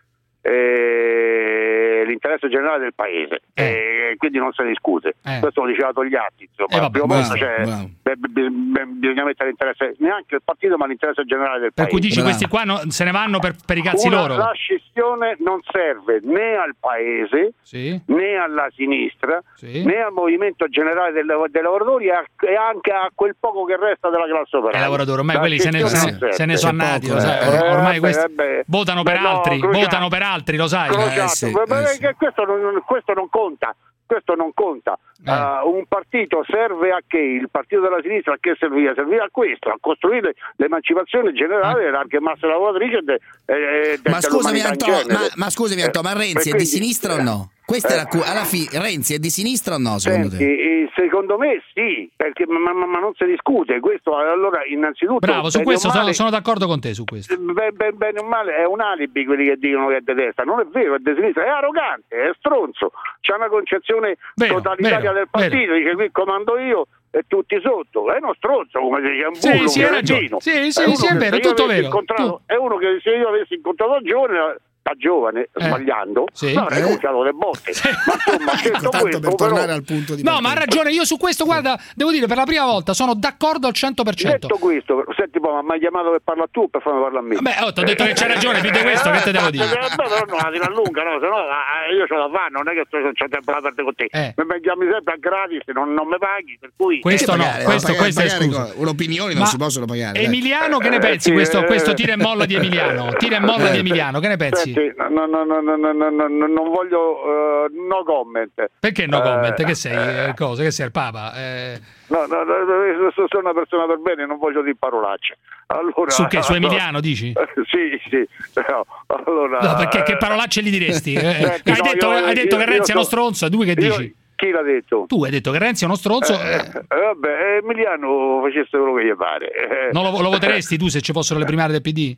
e l'interesse generale del paese, e quindi non si discute. Eh. Questo lo diceva Togliatti, insomma, Eh, vabbè, al primo bravo, posto c'è, bravo. be- be- be- bisogna mettere l'interesse neanche il partito ma l'interesse generale del Per paese. cui dici questi qua no- se ne vanno per, per i cazzi Una- loro? La scissione non serve né al paese Sì. né alla sinistra Sì. né al movimento generale dei, lav- dei lavoratori e, a- e anche a quel poco che resta della classe operaia. I lavoratori, ormai La quelli se ne, scissione se, non serve. se ne sono nati, lo sai, Eh, or- ormai vabbè, questi vabbè. votano per Beh, no, altri, Crociato. votano per altri, lo sai. Crociato, vabbè, che questo, non, questo non conta, questo non conta. Uh, un partito serve a che? Il partito della sinistra a che serviva? Serviva a questo, a costruire l'emancipazione generale delle larghe masse lavoratrici e de, e de, Ma scusami, dell'umanità in Anto, genere. ma, ma scusami Anto, ma Eh, Renzi è quindi- di sinistra o no? Questa è la cu- alla fine Renzi è di sinistra o no, secondo Senti, te? eh, secondo me sì, perché ma, ma- ma non si discute. Questo allora innanzitutto Bravo, su bene o questo sono, male- sono d'accordo con te su questo. Ben, ben, bene o male è un alibi quelli che dicono che è di destra, non è vero, è di sinistra, è arrogante, è stronzo, c'ha una concezione Vero, totalitaria vero, del partito, dice qui comando io e tutti sotto, è uno stronzo, come si dice, è un Sì, burro, sì, un hai ragione. cretino. Sì, sì, uno sì, è che vero, se è io tutto avessi vero. incontrato- È uno che se io avessi incontrato giovane da giovane, Eh. sbagliando, Sì. no, avrei Eh. cominciato le botte. Ma insomma, detto Ecco, tanto questo, per però, tornare al punto di No, ma ha ragione, io su questo, guarda, devo dire, per la prima volta sono d'accordo al cento per cento. detto questo, senti, poi, ma mi hai chiamato per parlare tu o per farmi parlare a me? Beh, oh, ti ho detto che c'hai ragione, più di questo, che te devo dire? Eh, beh, però non la tira a lunga, no? Se no eh, io ce la fanno, non è che sto- non c'ho tempo da perdere con te. Eh. Mi mi chiami sempre a gratis, non, non mi paghi, per cui... Questo no, Pagare, questo, pagare, questo è pagare scusa. co- Un'opinione Ma non si possono pagare. dai. Emiliano, che ne Eh, pensi? sì, questo, eh, questo tira e molla di Emiliano. Tira e molla di Emiliano, che ne pensi? Senti, no, no, no, no, no, no, no, non voglio... eh, no comment. Perché no Eh, comment? Che sei? eh, cosa? Che sei il Papa? Eh, No, no, no, no, sono una persona per bene, non voglio dire parolacce. Allora, su che? Su allora- Emiliano, dici? Sì, sì. No, allora, No, perché che eh, parolacce gli diresti? Eh, senti, hai no, detto, io- hai detto io- che Renzi io è uno so- stronzo, e tu che io- dici? Chi l'ha detto? Tu hai detto che Renzi è uno stronzo. Eh, eh, eh, vabbè, Emiliano facesse quello che gli pare. Eh, non lo, lo voteresti tu se ci fossero le primarie del P D?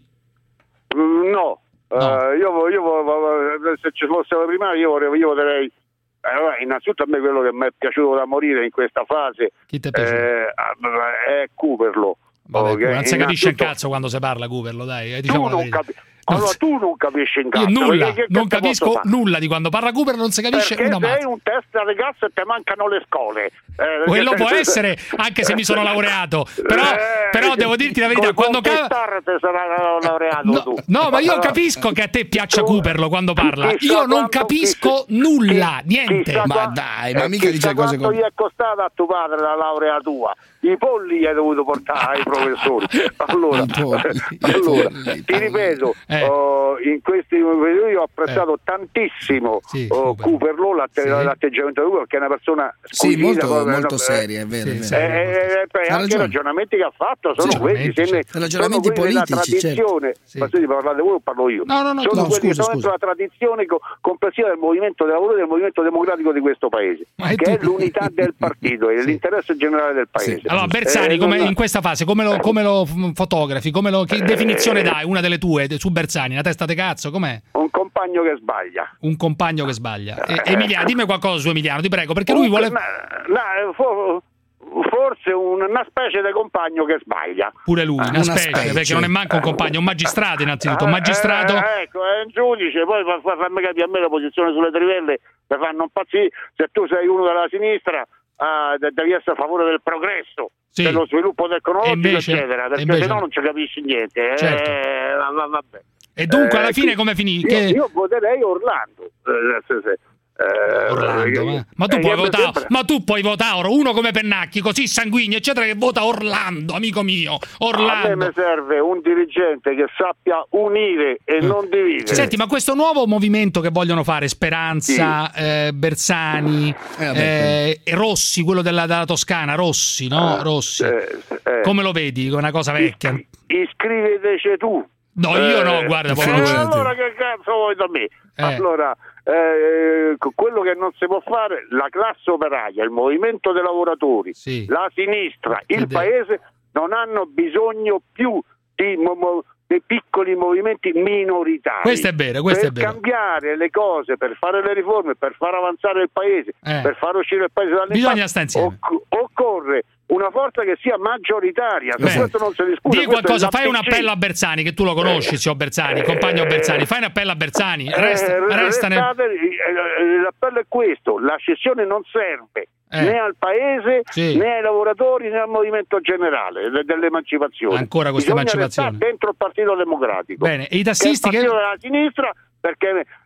mm, no, Eh, io, io se ci fosse la primaria io, vorrei- io voterei. Eh, vabbè, innanzitutto a me quello che mi è piaciuto da morire in questa fase Chi ti è piaciuto? eh, è Cooperlo. Vabbè, ok? non si capisce un Innanzitutto- cazzo quando si parla, Cooperlo, dai. eh, Tu diciamo la non verità. capi- allora tu non capisci in Io cazzo. nulla, perché che- non che te posso capisco fare? nulla di quando parla Cooperlo, non si capisce Perché una sei mazza. un test alle cazzo e ti mancano le scuole. Eh, Quello perché può se- essere, anche se mi sono laureato. Però, Eh, però devo dirti la verità, con- quando con ca- che star te sarà laureato tu. No, ma io capisco che a te piaccia Cooperlo quando parla. chissà Io non quanto- capisco nulla, niente. chissà Ma qua- dai, ma eh, mica chissà dice cose quanto con- gli è costata a tuo padre la laurea tua. I polli gli hai dovuto portare ai professori. Allora, I polli, i allora polli, i ti ripeto, Eh. oh, in questi periodi ho apprezzato tantissimo Sì, oh, Cooperlo. Cooperlo, l'atte- Sì. l'atteggiamento di Cooperlo, che è una persona Sì, squisita, molto, proprio, molto eh, seria, è vero. sì, è sì. vero. eh, eh, eh, Ha anche i ragione. ragionamenti che ha fatto sono Sì, quelli, se ne- certo. Ragionamenti sono quelli della politici, certo. tradizione. Sì. Ma se ti parlate voi o parlo io? No, no, no, sono no, quelli scusa, che sono scusa. dentro la tradizione co- complessiva del movimento dei lavoratori e del movimento democratico di questo paese, Ma è che è tu- l'unità del partito e Sì. l'interesse generale del paese. Sì. Allora, Bersani, Eh, come, non- in questa fase, come lo, come lo f- fotografi? Come lo, che definizione dai? Una delle tue de- su Bersani, una testa de cazzo, com'è? Un compagno che sbaglia. Un compagno che sbaglia. E, Emiliano, dimmi qualcosa su Emiliano, ti prego, perché lui vuole. No, no, fo- forse un- una specie di compagno che sbaglia. Pure lui, una, Una specie, specie. perché non è manco un compagno, un magistrato innanzitutto, un magistrato. Eh, ecco, è un giudice, poi fa, fa, fammi capire a me la posizione sulle trivelle, mi fanno impazzire. Se tu sei uno della sinistra, ah, de- devi essere a favore del progresso, Sì. dello sviluppo tecnologico, E invece- eccetera, perché e invece- se no non ci capisci niente. Eh, Certo. va- va- vabbè. E dunque, alla Eh, fine, qui- come finì? Io, Che... io voterei Orlando. Eh, se- se- eh, Orlando, eh, ma, ma tu eh, puoi io votare, sempre- ma tu puoi votare ora uno come Pennacchi, così sanguigno, eccetera, che vota Orlando, amico mio. A me Orlando. mi serve un dirigente che sappia unire e non dividere. Senti, ma questo nuovo movimento che vogliono fare, Speranza, eh, Bersani, eh, e Rossi, quello della, della Toscana, Rossi, no? Rossi. eh. Come lo vedi? È una cosa vecchia. Iscriveteci tu. No, io no, guarda, eh, povero gente. allora che cazzo vuoi da me? Eh. Allora, eh, quello che non si può fare, la classe operaia, il movimento dei lavoratori, la sinistra, il paese non hanno bisogno più di, mo- mo- di piccoli movimenti minoritari. Questo è vero, questo per è vero. cambiare le cose, per fare le riforme, per far avanzare il paese, Eh. per far uscire il paese dall'impasse, Bisogna stare insieme. occ- occorre una forza che sia maggioritaria. Su Bene. questo non si discute. Dì questo è qualcosa, fai un l'A P C. appello a Bersani, che tu lo conosci, signor Bersani, compagno Bersani, fai un appello a Bersani, resta, Eh, resta nel- restate- eh, l'appello è questo: la scissione non serve Eh. né al paese Sì. né ai lavoratori né al movimento generale de- dell'emancipazione. Ancora questa Bisogna emancipazione. restare dentro il Partito Democratico, Bene, e i tassisti che è il che- partito della sinistra, perché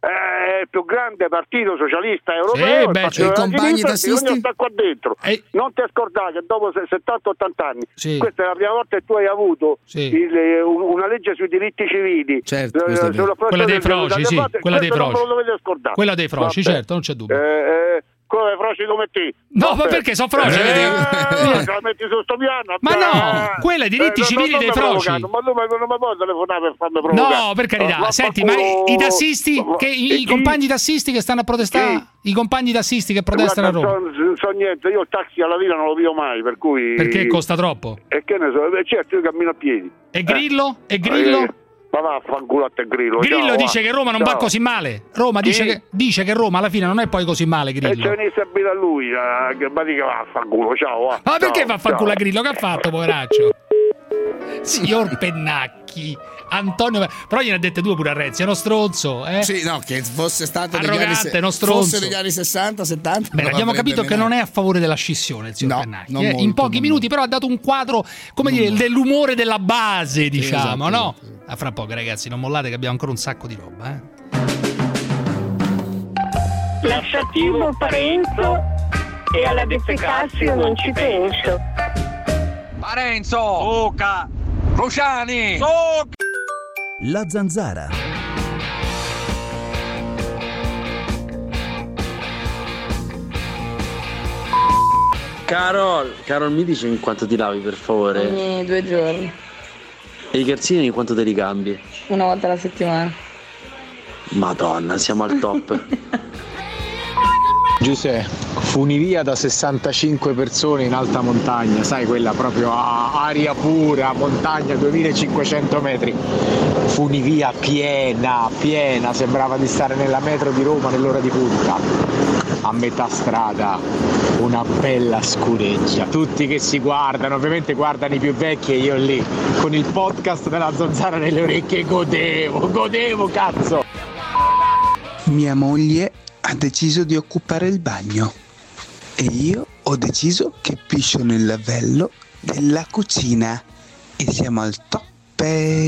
è il più grande partito socialista europeo. Sì, il beh, partito cioè, i della compagni sinistra, tassisti? bisogna stare qua dentro. Non ti scordare che dopo se- settanta ottanta anni, Sì. questa è la prima volta che tu hai avuto Sì. il- un- una legge sui diritti civili. Certo, Eh, questo è vero. sulla Quella dei del- del- froci, delle sì, volte- quella dei questo non froci. ve lo dovete scordare. Quella dei froci, Vabbè. certo, non c'è dubbio. Eh, eh, come i froci come te. No, Vabbè. ma perché sono froci? Eh, Eh, te la metti su sto piano. Ma eh, no, quella è diritti non- civili non dei mi froci. provocate, Ma tu mi- non mi puoi telefonare per farmi provocare. No, per carità. Eh, Senti, ma vaffanculo. i tassisti, che, i, i compagni tassisti che stanno a protestare, i compagni tassisti che protestano a Guarda, Roma, non so, so niente, io il taxi alla vita non lo pido mai, per cui... perché costa troppo? E che ne so, eh, certo io cammino a piedi. E Grillo? E Grillo? Eh, ma vaffanculo a te Grillo. Grillo ciao, dice va. che Roma non va Ciao. così male. Roma Chi? dice che, dice che Roma alla fine non è poi così male, E ci Grillo. venisse a abitare a lui, eh, che mi dica vaffanculo, ciao, va. Ma perché Ciao, va a fanculo a ciao. Grillo? Che ha fatto, poveraccio? Signor Pennacchi, Antonio, però gliene ha dette due pure a Renzi, è uno stronzo, eh? Sì, no, che fosse stato degli Arrogante, anni, se- uno stronzo. fosse degli anni sessanta, settanta. Bene, non abbiamo avrebbe capito che menato. non è a favore della scissione il signor No, Pennacchi. non eh. molto, In pochi non minuti, però, ha dato un quadro, come dire, dell'umore della base, diciamo, esatto, no? A fra poco, ragazzi, non mollate che abbiamo ancora un sacco di roba, eh? Lasciativo Parenzo e alla defecazio non ci penso. Parenzo! Oca! Cruciani! La Zanzara. Carol, Carol, mi dici in quanto ti lavi, per favore? Ogni due giorni, E i calzini in quanto te li cambi? una volta alla settimana. Madonna, siamo al top. Giuseppe, funivia da sessantacinque persone in alta montagna, sai quella proprio a aria pura, montagna duemilacinquecento metri. Funivia piena, piena, sembrava di stare nella metro di Roma nell'ora di punta. A metà strada, una bella scureggia. Tutti che si guardano, ovviamente guardano i più vecchi e io lì, con il podcast della Zanzara nelle orecchie, godevo, godevo, cazzo! Mia moglie ha deciso di occupare il bagno e io ho deciso che piscio nel lavello della cucina e siamo al toppe.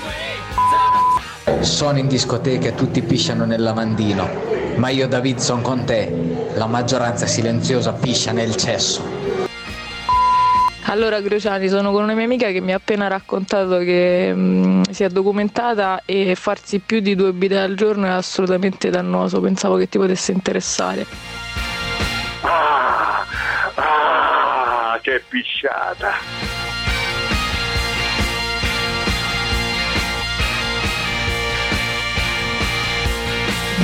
Sono in discoteca e tutti pisciano nel lavandino, ma io David son con te, la maggioranza silenziosa piscia nel cesso. Allora Cruciani, sono con una mia amica che mi ha appena raccontato che mh, si è documentata e farsi più di due bidet al giorno è assolutamente dannoso, pensavo che ti potesse interessare. Ah, ah, che pisciata!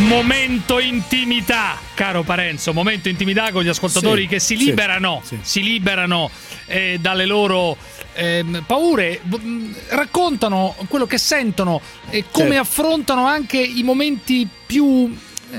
Momento intimità, caro Parenzo, momento intimità con gli ascoltatori Sì, che si sì, liberano, sì. si liberano eh, dalle loro eh, paure, v- raccontano quello che sentono e come Certo. affrontano anche i momenti più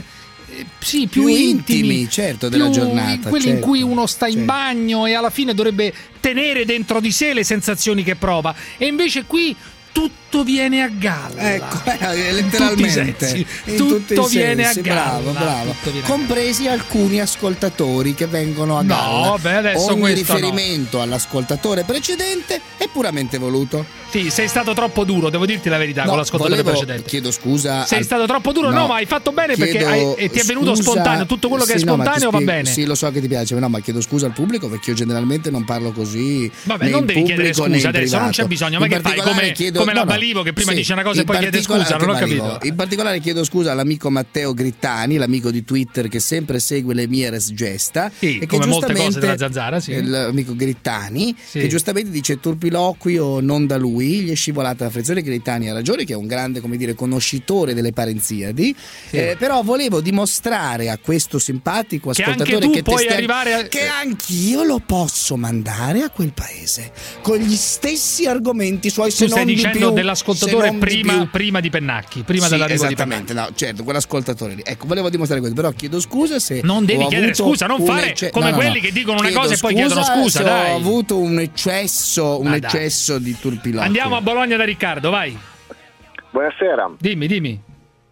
eh, sì, più, Più intimi, intimi, certo, della più giornata, quelli in certo, cui uno sta in certo. bagno e alla fine dovrebbe tenere dentro di sé le sensazioni che prova, e invece qui tutto viene a galla. Ecco, eh, letteralmente. In tutti i sensi. In Tutto tutti i viene sensi, a galla. bravo, bravo. Tutto viene a Compresi alcuni ascoltatori che vengono a No, galla. vabbè, adesso Ogni questo no. riferimento all'ascoltatore precedente è puramente voluto. Sì, sei stato troppo duro, devo dirti la verità, No, con l'ascoltatore volevo- precedente. Chiedo scusa. Sei al- stato troppo duro? No, ma hai fatto bene perché chiedo hai- e ti è venuto scusa- spontaneo. Tutto quello che è sì, no, ma ti spontaneo va spiego- bene. Sì, lo so che ti piace, no, ma chiedo scusa al pubblico perché io generalmente non parlo così. Vabbè, né non in devi chiedere pubblico, né scusa in adesso, non privato. c'è bisogno. Ma In che fai? particolare Come, chiedo- come la no, no, Balivo che prima sì, dice una cosa e in poi chiede particolare- scusa, non ho che Balivo. capito. In particolare chiedo scusa all'amico Matteo Grittani, l'amico di Twitter che sempre segue le mie resgesta. Sì, e che come molte giustamente- cose della Zanzara, sì. L'amico Grittani, Sì. che giustamente dice turpiloquio non da lui, gli è scivolata la frizione. Grittani ha ragione, che è un grande, come dire, conoscitore delle Parenziadi. Sì. Eh, però volevo dimostrare a questo simpatico Che ascoltatore anche tu che puoi testea- arrivare a- che anch'io lo posso mandare a quel paese con gli stessi argomenti suoi, se Tu stai non di dicendo più, dell'ascoltatore se non di prima, più. prima di Pennacchi, prima Sì, dell'arrivo di Pennacchi. esattamente, no, certo, quell'ascoltatore lì. Ecco, volevo dimostrare questo, però chiedo scusa se Non devi ho chiedere avuto scusa, non un fare ecce- come no, no, quelli no. che dicono una Chiedo cosa e poi chiedono scusa, se dai. ho avuto un eccesso, un Ah, dai. eccesso di turpiloquio. Andiamo a Bologna da Riccardo, vai. Buonasera. Dimmi, dimmi.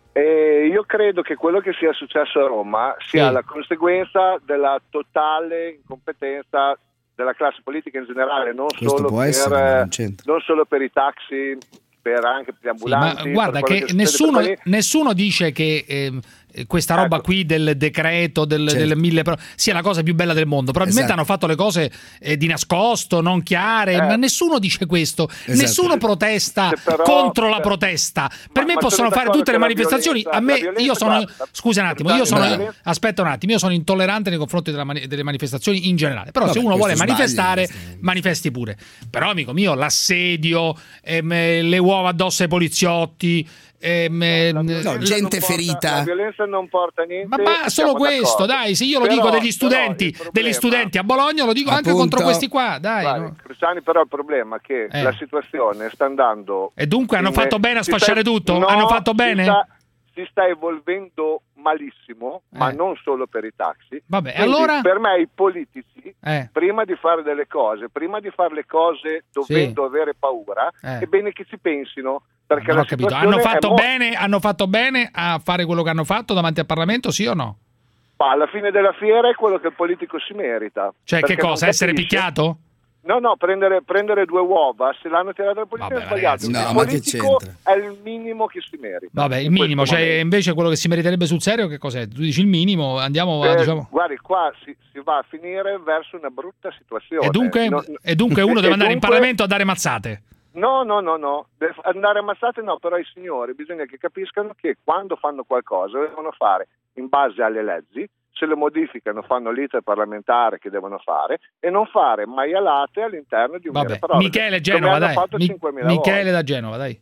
Eh, io credo che quello che sia successo a Roma sia Sì. la conseguenza della totale incompetenza della classe politica in generale, non Questo solo può per essere, ma non eh, c'entra. non solo per i taxi, per anche per gli Sì, ma ambulanti. guarda per quello che succede nessuno, per quelli- nessuno dice che ehm, questa roba qui del decreto del, Certo. del mille pro- sia la cosa più bella del mondo. Probabilmente Esatto. hanno fatto le cose eh, di nascosto, non chiare, Eh. ma nessuno dice questo. Nessuno protesta Se però- contro la se- protesta. Per Ma- me ma possono sono fare d'accordo tutte le che la manifestazioni. violenza- A me la violenza, io sono guarda, scusa un attimo, io sono Bravo. aspetta un attimo, io sono intollerante nei confronti della mani- delle manifestazioni in generale. Però se Vabbè, uno vuole questo manifestare, sbaglia, manifesti pure. Però amico mio, l'assedio, ehm, eh, le uova addosso ai poliziotti, ehm, eh, No, violenza gente non porta- ferita. La violenza non porta a niente. ma, ma solo siamo questo, d'accordo. dai, se io lo Però- dico degli però studenti, il problema- degli studenti a Bologna, lo dico anche Appunto. contro questi qua, dai. Guarda, no? Cruciani, però il problema è che Eh. la situazione sta andando. E dunque hanno in- fatto bene a si sfasciare sta- tutto? no, Hanno fatto si bene? sta- Si sta evolvendo malissimo, ma Eh. non solo per i taxi. Vabbè, Quindi, allora? per me i politici, Eh. prima di fare delle cose, prima di fare le cose dovendo avere paura, Eh. è bene che ci pensino. Perché Non la ho capito. situazione Hanno è fatto, mo- bene, hanno fatto bene a fare quello che hanno fatto davanti al Parlamento, sì o no? Ma alla fine della fiera è quello che il politico si merita. Cioè, Perché che cosa? non Essere capisce- picchiato? No, no, prendere, prendere due uova, se l'hanno tirata la polizia Vabbè, è sbagliato. ragazzi, no, il ma che politico c'entra? è il minimo che si merita. Vabbè, il in questo minimo, cioè momento. invece quello che si meriterebbe sul serio che cos'è? Tu dici il minimo, andiamo a, Eh, diciamo... Guardi, qua si, si va a finire verso una brutta situazione. E dunque, No- e dunque uno e deve andare in dunque- Parlamento a dare mazzate. No, no, no, no, deve andare ammazzate no, però i signori bisogna che capiscano che quando fanno qualcosa lo devono fare in base alle leggi, se le modificano fanno l'iter parlamentare che devono fare e non fare maialate all'interno di un Vabbè, parole. Michele come Genova, hanno dai. fatto Mi- cinquemila Michele volte. da Genova, dai.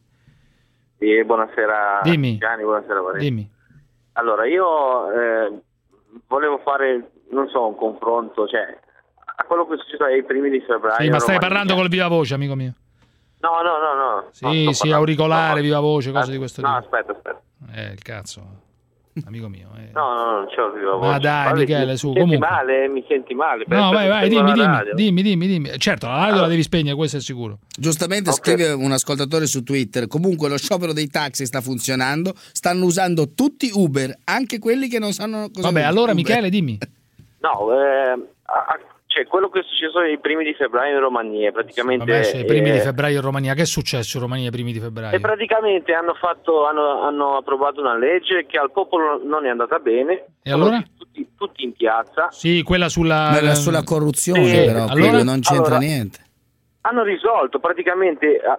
Sì, buonasera Dimmi. Gianni, buonasera Lorenzo. Dimmi. Allora, io eh, volevo fare, non so, un confronto, cioè, a quello che è successo ai primi di febbraio. Sì, ma a stai Romania. parlando col viva voce, amico mio. No, no, no, no. Sì, no, sto sì, parlando- auricolare, no, viva voce, cose ah, di questo No, tipo. aspetta, aspetta. Eh, il cazzo. Amico mio. Eh. No, no, no, non c'ho il viva voce. Ma dai, Vabbè, Michele, mi su, senti comunque. male, mi senti male. No, vai, vai, Spengo dimmi, la dimmi, radio. dimmi, dimmi, dimmi. Certo, la radio la devi spegnere, questo è sicuro. Giustamente Ok. scrive un ascoltatore su Twitter, comunque lo sciopero dei taxi sta funzionando, stanno usando tutti Uber, anche quelli che non sanno cosa Vabbè, vuol allora Uber. Michele, dimmi. No, eh, a- a- cioè, quello che è successo ai primi di febbraio in Romania, praticamente... Vabbè, se i primi eh, di febbraio in Romania, che è successo in Romania i primi di febbraio? E praticamente hanno fatto, hanno, hanno approvato una legge che al popolo non è andata bene. E allora? Tutti, tutti in piazza. Sì, quella sulla... Ma era sulla corruzione, Sì, però allora? quello non c'entra Allora- niente. Hanno risolto praticamente, eh,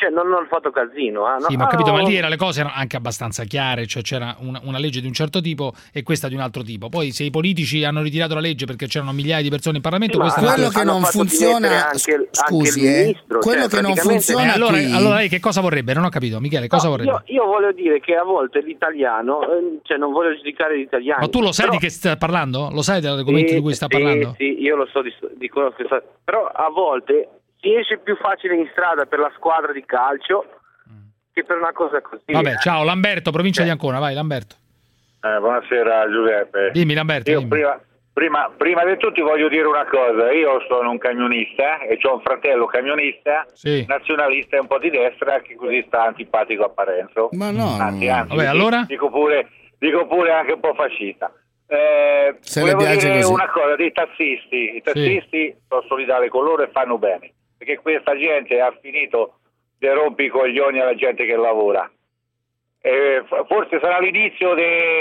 cioè, non ho fatto casino. Eh. No, Sì, ma ho capito, no, ma lì era, le cose erano anche abbastanza chiare, cioè c'era una, una legge di un certo tipo e questa di un altro tipo. Poi se i politici hanno ritirato la legge perché c'erano migliaia di persone in Parlamento, Sì, questa ma è quello una- che non funziona, anche- scusi, anche il eh, ministro, quello cioè, che non praticamente- funziona Eh, allora, qui. allora lei che cosa vorrebbe? Non ho capito, Michele, cosa No, vorrebbe? io, io voglio dire che a volte l'italiano, eh, cioè non voglio giudicare gli italiani. Ma tu lo sai però- di che sta parlando? Lo sai dell'argomento Sì, di cui sta sì, parlando? Sì, io lo so di, di quello che sta. Però a volte si esce più facile in strada per la squadra di calcio che per una cosa così. Vabbè, ciao Lamberto, provincia di Ancona, vai Lamberto. Eh, buonasera Giuseppe. Dimmi Lamberto, Io dimmi. prima, prima, prima di tutto voglio dire una cosa. Io sono un camionista e ho un fratello camionista, Sì. nazionalista e un po' di destra, che così sta antipatico a Parenzo. Ma no. Anzi, anzi, Vabbè, allora? dico pure, dico pure anche un po' fascista. Eh, Se le volevo piace dire così. una cosa dei tassisti. I tassisti sono solidali con loro e fanno bene, perché questa gente ha finito di rompere i coglioni alla gente che lavora. Eh, f- forse sarà l'inizio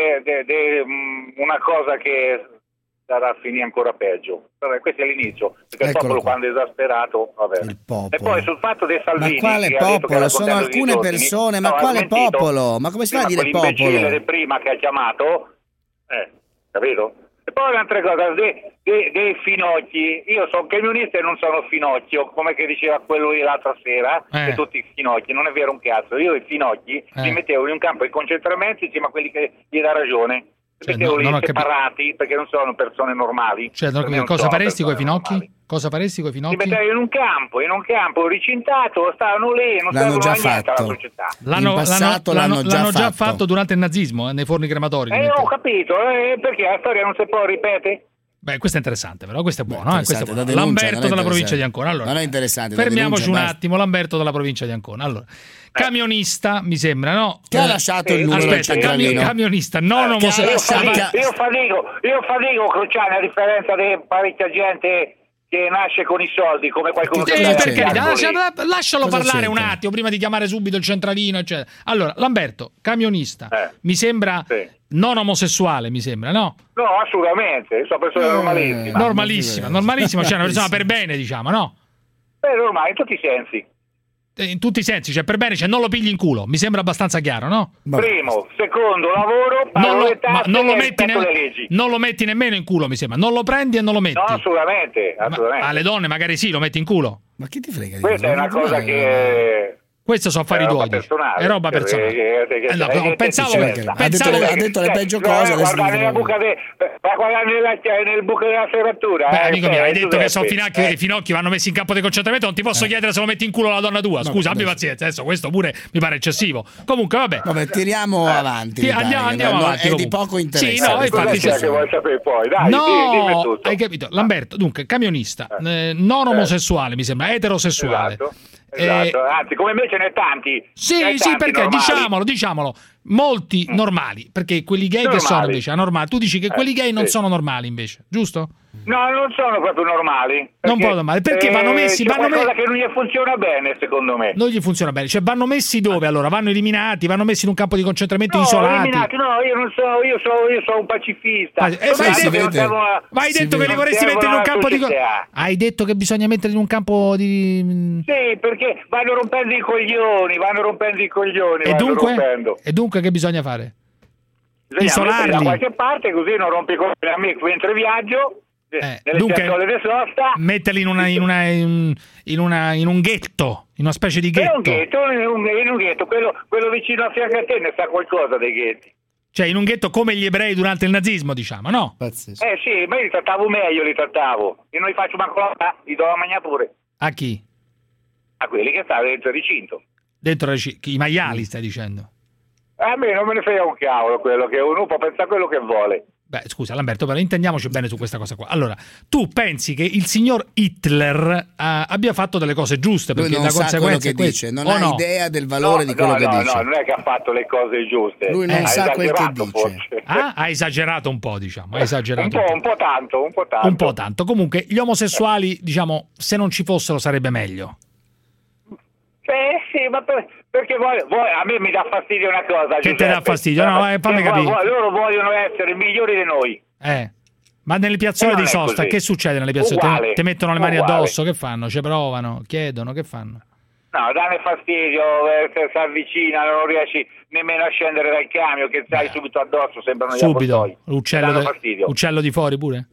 di una cosa che sarà a finire ancora peggio. Però questo è l'inizio, perché il Eccolo popolo qua. quando è esasperato va bene. E poi sul fatto dei Salvini, Ma quale che ha detto che era popolo? Sono contento di alcune Totini, persone, ma no, ha quale smentito. popolo? Ma come si Sì, fa a ma dire quell'imbecille popolo? di prima che ha chiamato, eh, capito? E poi un'altra cosa, dei, dei, dei finocchi, io sono camionista e non sono finocchio, come che diceva quello lì l'altra sera, Eh. che tutti i finocchi, non è vero un cazzo, io i finocchi Eh. li mettevo in un campo di concentramento insieme a quelli che gli dà ragione, li Cioè, mettevo no, lì non ho capito. separati perché non sono persone normali. Cioè, non ho Per me capito, non cosa sono faresti con i persone finocchi? Cosa faresti con i Li finocchi? mettevo in un campo, in un campo ricintato, stavano lì, non L'hanno servono già a niente alla fatto. società. L'hanno, In passato l'hanno- l'hanno già l'hanno già fatto. fatto durante il nazismo, eh, nei forni crematori. li Eh, mettono. ho capito, eh, perché la storia non si può ripetere. Beh, questo è interessante, però questo è buono. eh, questo è Interessante, buono. da denuncia, Lamberto non è della provincia interessante. di Ancona. Allora, Non è interessante, da fermiamoci denuncia, un basta. attimo. Lamberto della provincia di Ancona. Allora, camionista, mi sembra, no? Che ha lasciato il numero al Aspetta, cami- centralino? camionista, non Che ha omosessuale. Io lasciato- fatico, io fatico, io fatico Cruciani, a differenza di parecchia gente che nasce con i soldi, come qualcuno che Eh, sta per carità, al lascia- cazzo lì. lascialo Cosa parlare c'entra? un attimo prima di chiamare subito il centralino, eccetera. Allora, Lamberto, camionista, mi sembra non omosessuale, mi sembra, no? No, assolutamente, io sono persona Eh, normalissima. Normalissima, normalissima, cioè una persona per bene, diciamo, no? Beh, normale, in tutti i sensi. Eh, In tutti i sensi, cioè per bene, cioè non lo pigli in culo, mi sembra abbastanza chiaro, no? Primo, secondo, lavoro, Non pago lo, le ma tasse non lo e metti rispetto ne- le leggi. non lo metti nemmeno in culo, mi sembra. Non lo prendi e non lo metti. No, assolutamente, assolutamente. Alle donne magari sì, lo metti in culo. Ma chi ti frega di Questa è una cosa che... Questo sono affari è roba tuoi. personale. È roba Cioè, personale. che- che- Eh, no, che- che- pensavo, che- Ha detto- pensavo ha che- detto le peggio No, cose, adesso guarda dico- nella buca de, ma guarda nella, nel buco della serratura. Beh, eh, amico cioè, mio, hai detto che Giuseppe, sono finocchi, eh. i finocchi vanno messi in campo di concentramento. Non ti posso chiedere se lo metti in culo la donna tua. Scusa, abbi pazienza. Adesso questo pure mi pare eccessivo. Comunque, vabbè. Vabbè, tiriamo avanti. Ti- mi pare, andiamo che andiamo non- avanti. È di comunque. poco interesse. Sì, no, infatti Cos'è c'è- che vuoi sapere poi? Dai, no, dimmi, dimmi tutto. hai capito? Lamberto, dunque, camionista, eh, non omosessuale, mi sembra, eterosessuale. Esatto, Eh, esatto. Anzi, come me ce n'è tanti. Sì, Ce n'è sì, tanti perché normali. diciamolo, diciamolo, molti normali, perché quelli gay che Normali. sono invece anormali, tu dici che Eh, quelli gay non sì. sono normali invece, giusto? No, non sono proprio normali. Non perché, proprio normali, perché vanno messi- C'è vanno qualcosa me- che non gli funziona bene, secondo me. Non gli funziona bene, cioè vanno messi dove allora? Vanno eliminati, vanno messi in un campo di concentramento No, isolati. eliminati, no, io non so, io sono, io sono un pacifista. Ma, eh, Sono ma hai altri che detto, non servono a- ma hai detto che li non vorresti servono mettere in un alla campo di co- società. Hai detto che bisogna metterli in un campo di Sì, perché vanno rompendo i coglioni, vanno rompendo i coglioni, e vanno dunque? rompendo. E dunque che bisogna fare? Bisogna metterli da Isolarli. qualche parte così non rompi i coglioni a me mentre viaggio, eh, nelle dunque, piazzole di sosta. Metterli in una in una in, in una in un ghetto, in una specie di È ghetto. un ghetto, in un, in un ghetto, quello, quello vicino a fianco a te ne sa qualcosa dei ghetti. Cioè in un ghetto come gli ebrei durante il nazismo, diciamo, no? Eh sì, ma io li trattavo meglio, li trattavo. Io non li faccio manco la li do la mangiare pure. A chi? A quelli che stanno dentro il recinto. Dentro le ci- i maiali, stai dicendo? A me non me ne frega un cavolo quello che uno può pensare quello che vuole. Beh, scusa Lamberto, però intendiamoci bene su questa cosa qua. Allora, tu pensi che il signor Hitler eh, abbia fatto delle cose giuste? Lui Perché non la sa conseguenza quello è che questa, dice, non o ha no? idea del valore no, di quello no, che no, dice. No, non è che ha fatto le cose giuste. Lui non Ha sa quel che esagerato, dice. forse. Ah, ha esagerato un po', diciamo, ha Un esagerato po', un po' tanto, un po' tanto. un po' tanto. Comunque, gli omosessuali, diciamo, se non ci fossero sarebbe meglio. Eh sì, ma per- perché vuoi, vuoi- a me mi dà fastidio una cosa. Che te Giuseppe. dà fastidio? No, eh, fammi Che vuoi- capire. vuoi- loro vogliono essere migliori di noi. Eh. Ma nelle piazzole Eh, non di è sosta, così. che succede nelle piazzole? Uguale, Te, te mettono le mani uguale. addosso, che fanno? Ci provano, chiedono, che fanno? No, danno fastidio, eh, se si avvicina, non riesci nemmeno a scendere dal camion, che stai subito addosso, sembrano gli Subito, avvoltoi. l'uccello, Danno de- fastidio. uccello di fuori pure?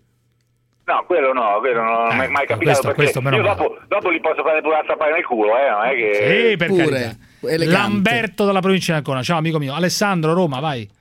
No, quello no, quello non è mai capitato, questo- perché questo meno io male. dopo, dopo li posso fare pure a tappare nel culo, eh, non è che... Sì, per carità. Lamberto dalla provincia di Ancona, ciao amico mio. Alessandro, Roma, vai.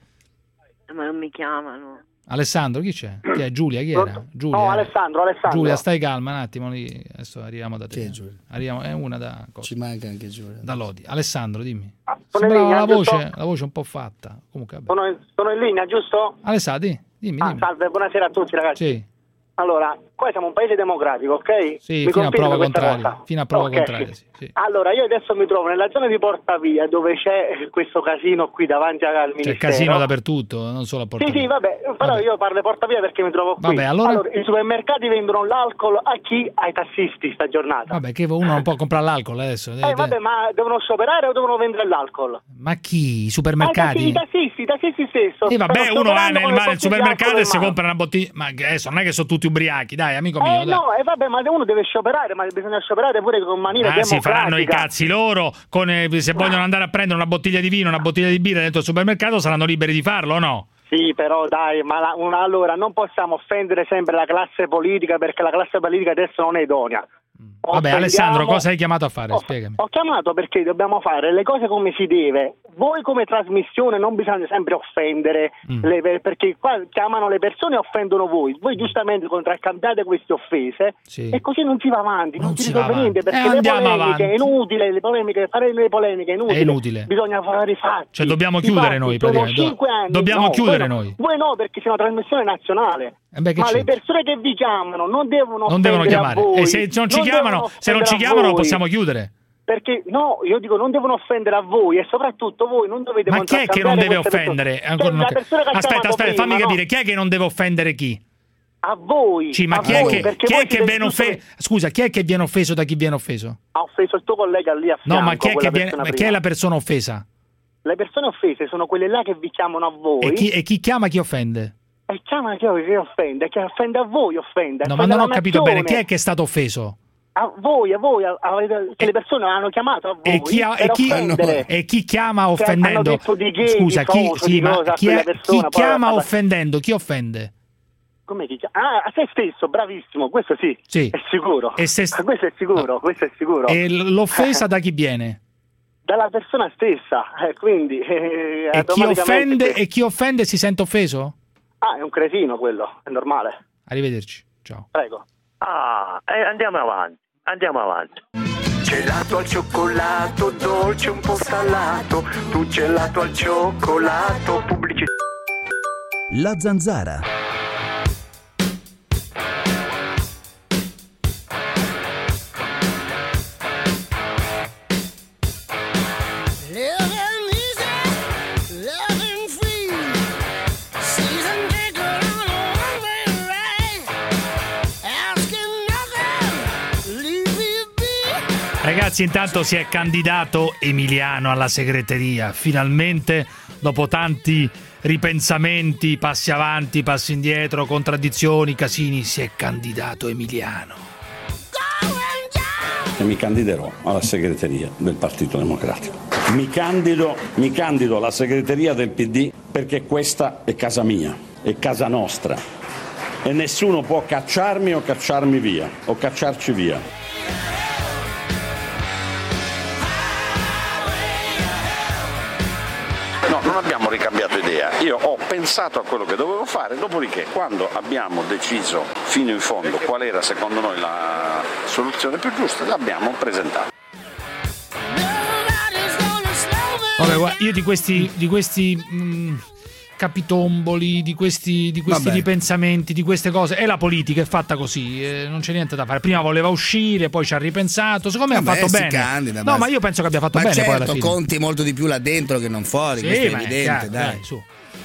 Ma non mi chiamano. Alessandro, chi c'è? Chi è? Giulia, chi era? Giulia. No, Alessandro, Alessandro. Giulia, stai calma un attimo, lì. Adesso arriviamo da te. Arriviamo, è una da cosa. Ci manca anche Giulia. Da Lodi. Alessandro, dimmi. sono in Sembrava linea, la giusto? voce, la voce un po' fatta. Comunque, vabbè. Sono in, sono in linea, giusto? Alessandro, di- dimmi, Ah, dimmi. salve, buonasera a tutti ragazzi. Sì. Allora, qua siamo un paese democratico, ok? Sì, Mi fino a confermi prova questa contraria. cosa? Fino a prova Ok. contraria, sì, sì. Allora, io adesso mi trovo nella zona di Portavia dove c'è questo casino qui davanti al C'è ministero. casino dappertutto, non solo a Porto Sì, sì, vabbè, però io parlo di Portavia perché mi trovo qui. Vabbè, allora- i supermercati vendono l'alcol a chi? Ai tassisti sta giornata. Vabbè, che uno non può comprare l'alcol adesso. Eh, vabbè, ma devono scioperare o devono vendere l'alcol? Ma chi? I Ah, supermercati? I tassisti, i tassisti stesso. E vabbè, Stanno uno va scioperando nel, con le va nel bottiglie di supermercato alcol e in si mano. compra una bottiglia. Ma che adesso non è che sono tutti ubriachi, dai, amico mio. Eh dai. no, e vabbè, ma uno deve scioperare, ma bisogna scioperare pure con maniera Ah, si democratica. faranno i cazzi loro. Con, eh, se vogliono andare a prendere una bottiglia di vino, una bottiglia di birra dentro il supermercato, saranno liberi di farlo o no? Sì, però dai, ma la- una- allora non possiamo offendere sempre la classe politica perché la classe politica adesso non è idonea. Vabbè, Offendiamo- Alessandro, cosa hai chiamato a fare? Spiegami. Ho chiamato perché dobbiamo fare le cose come si deve. Voi come trasmissione non bisogna sempre offendere, Mm. le- perché qua chiamano le persone e offendono voi. Voi giustamente contraccambiate queste offese Sì. e così non si va avanti, non, Non si si va risolve niente avanti. perché Eh, le andiamo polemiche avanti. è inutile, le polemiche, fare le polemiche è inutile. È inutile. Bisogna fare i fatti. Cioè, dobbiamo I chiudere fatti noi, sono praticamente. cinque anni. Dobbiamo No, chiudere voi no. noi. Voi no, perché siamo una trasmissione nazionale. Eh beh, che Ma le c'entra? persone che vi chiamano non devono Non devono offendere a chiamare. voi. E se non ci chiamano, devono se non ci offendere a chiamano, voi. possiamo chiudere. Perché no, io dico non devono offendere a voi e soprattutto voi non dovete Ma chi è che non deve offendere? Ancora non la cap- persona che ha Aspetta, chiamato aspetta, prima, fammi no? capire. Chi è che non deve offendere chi? A voi. Sì, ma a chi è voi, che, perché chi voi è che siete viene giusto offeso? Scusa, chi è che viene offeso da chi viene offeso? Ha offeso il tuo collega lì a fianco. No, ma chi è, che quella viene, persona ma chi è prima. la persona offesa? Le persone offese sono quelle là che vi chiamano a voi. E chi, e chi chiama chi offende? E chiama chi che offende, che offende a voi offende. No, ma offende non ho la capito nazione. bene. Chi è che è stato offeso? A voi, a voi, a- a- che le persone hanno chiamato a voi E chi, ha- per e chi- offendere. e chi chiama Che hanno offendendo? detto di gay, Scusa, di chi, coso, sì, di ma cosa a chi, quella è- persona, chi poi chiama alla- offendendo? Chi offende? Come ti chiama? Ah, a se stesso, bravissimo, questo sì, Sì. è sicuro. E se- Ah, questo è sicuro, questo è sicuro. E l- l'offesa da chi viene? Dalla persona stessa, eh, quindi eh, E chi automaticamente- offende, e chi offende si sente offeso? Ah, è un cretino quello, è normale. Arrivederci. Ciao. Prego. Ah, eh, andiamo avanti, andiamo avanti. Gelato al cioccolato, dolce un po' salato, tu gelato al cioccolato, pubblicità. La Zanzara. Living easy, living free. Season ticket on a one-way ride. Asking nothing, leave me be. Ragazzi, intanto si è candidato Emiliano alla segreteria. Finalmente, dopo tanti ripensamenti, passi avanti, passi indietro, contraddizioni, casini, si è candidato Emiliano. E mi candiderò alla segreteria del Partito Democratico. Mi candido, mi candido alla segreteria del P D perché questa è casa mia, è casa nostra e nessuno può cacciarmi o cacciarmi via o cacciarci via. No, non abbiamo ricambiato idea. Io ho pensato a quello che dovevo fare, dopodiché quando abbiamo deciso fino in fondo qual era secondo noi la soluzione più giusta, l'abbiamo presentata. Vabbè, guarda, io di questi, di questi mh, capitomboli, di questi, di questi Vabbè. ripensamenti, di queste cose, è la politica, è fatta così, eh, non c'è niente da fare. Prima voleva uscire, poi ci ha ripensato, secondo me ha Vabbè, fatto si bene. candida, no, basta. ma io penso che abbia fatto Ma bene poi alla certo, fine. conti molto di più là dentro che non fuori, Sì, questo è ma è evidente, chiaro, dai. dai, su.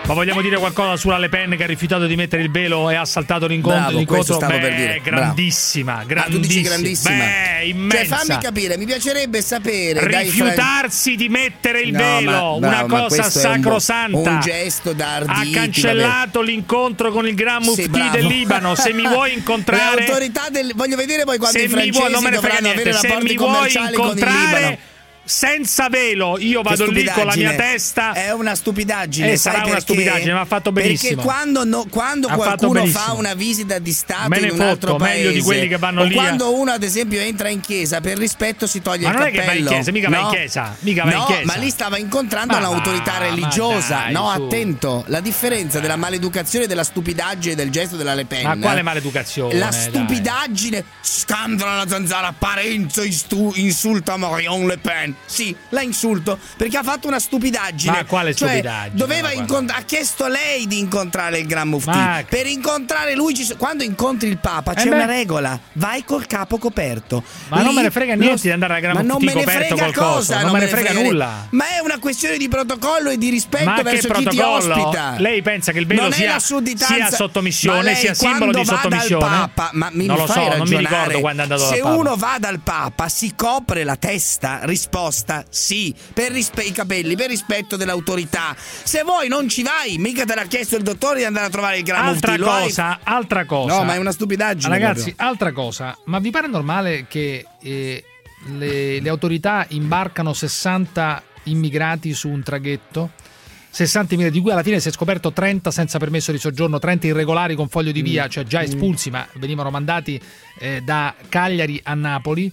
Ma vogliamo dire qualcosa sulla Le Pen che ha rifiutato di mettere il velo e ha saltato l'incontro? Bravo, l'incontro? questo stavo Beh, per dire. grandissima, Bravo. Ah, tu dici grandissima. grandissima. Beh, immensa. Cioè, fammi capire, mi piacerebbe sapere. Rifiutarsi di mettere il No, velo, ma- una bravo, ma cosa questo è un bo- sacrosanta. un gesto da arditi, Ha cancellato l'incontro con il Gran Sì, Mufti bravo. del Libano. Se mi vuoi incontrare, Le autorità del... Voglio vedere poi quando se i mi francesi vuoi, non me ne frega dovranno niente. avere Se rapporti mi vuoi commerciali con il Libano. incontrare senza velo, io vado Che lì con la mia stupidaggine. testa. È una stupidaggine. Eh, sai sarà una perché? stupidaggine, ma ha fatto benissimo. Perché quando, no- quando Ha fatto qualcuno benissimo. fa una visita di Stato Me ne in un altro fotto, paese, meglio di quelli che vanno o lì a- quando uno ad esempio entra in chiesa, per rispetto si toglie Ma il non è che cappello. va in chiesa, mica va in No. chiesa, mica va in No, chiesa. ma lì stava incontrando Ma un'autorità va, ma religiosa. dai, No, su. attento, la differenza della maleducazione, della stupidaggine del gesto della Le Pen. Ma quale maleducazione? La dai. stupidaggine, scandala la zanzara, Parenzo instu- insulta Marion Le Pen. Sì, la insulto perché ha fatto una stupidaggine. Ma quale Cioè, stupidaggine? doveva Ma guarda. incont- ha chiesto lei di incontrare il Gran Mufti. Ma- Per incontrare lui, ci so- quando incontri il Papa, c'è Eh beh. una regola: vai col capo coperto. Ma non Lì me ne frega lo- niente di andare al Gran Ma Mufti non me ne coperto frega col coso, cosa, non me ne frega nulla. Ma è una questione di protocollo e di rispetto Ma che verso chi ti protocollo? ospita. Lei pensa che il velo Non è sia, la sudditanza- sia sottomissione, Ma lei sia simbolo quando di va dal sottomissione? Papa, ma mi non lo fai so, non mi ragionare. ricordo quando è andato Se dal Papa. uno va dal Papa si copre la testa, risposta sì, per rispe- i capelli, per rispetto dell'autorità. Se vuoi non ci vai, mica te l'ha chiesto il dottore di andare a trovare il Gran Altra Mufti. Lo hai- cosa, altra cosa. No, ma è una stupidaggine. Ragazzi, proprio. altra cosa. Ma vi pare normale che eh, le, le autorità imbarcano sessanta immigrati su un traghetto? sessanta immigrati, di cui alla fine si è scoperto trenta senza permesso di soggiorno, trenta irregolari con foglio di via, cioè già espulsi, ma venivano mandati eh, da Cagliari a Napoli.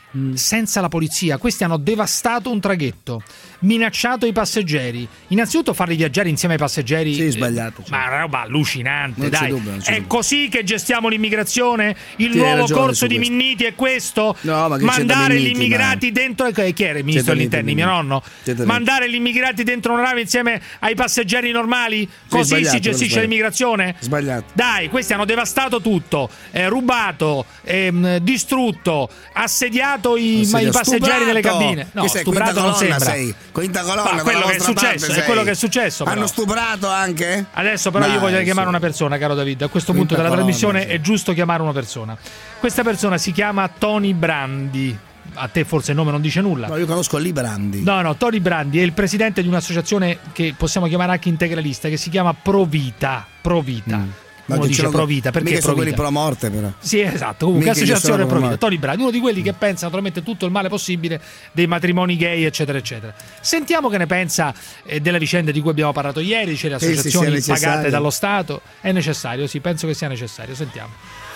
Senza la polizia. Questi hanno devastato un traghetto, minacciato i passeggeri. Innanzitutto farli viaggiare insieme ai passeggeri. Sì, sbagliato. Ma una roba allucinante, Non c'è dai. dubbio, non c'è È dubbio. così che gestiamo l'immigrazione? Il Sì, hai nuovo ragione corso su di questo. Minniti è questo? No, ma che c'è da Mandare gli Minniti, immigrati dentro. Eh, Chi era il ministro C'è da degli interni? Minniti, Mio nonno. C'è da Mandare gli immigrati dentro una nave insieme ai passeggeri normali? Così sbagliato, si gestisce sbagliato. l'immigrazione? Sbagliato. Dai, questi hanno devastato tutto, eh, rubato, ehm, distrutto, assediato i, ma i passeggeri nelle cabine. No, Questa è stuprato quinta non colonna, sembra. sei. Quinta colonna, Ma dalla quello che è vostra successo, parte è sei. quello che è successo. però. Hanno stuprato anche? Adesso però Dai, io voglio su. chiamare una persona, caro David. A questo punto Quinta della colonna, trasmissione sì. è giusto chiamare una persona. Questa persona si chiama Tony Brandi. A te forse il nome non dice nulla. No, io conosco Librandi. No, no, Tony Brandi è il presidente di un'associazione che possiamo chiamare anche integralista, che si chiama Provita. Provita. Mm. Ma Uno che dice ce lo- Provita, perché mica sono Provita? quelli pro morte, però. Sì, esatto. Comunque, Mica che associazione sono pro Provita. morte. Tony Brandi, uno di quelli che pensa naturalmente tutto il male possibile dei matrimoni gay, eccetera, eccetera. Sentiamo che ne pensa eh, della vicenda di cui abbiamo parlato ieri, cioè le Sì, sì, associazioni sia necessario. pagate dallo Stato. È necessario, sì, penso che sia necessario. Sentiamo.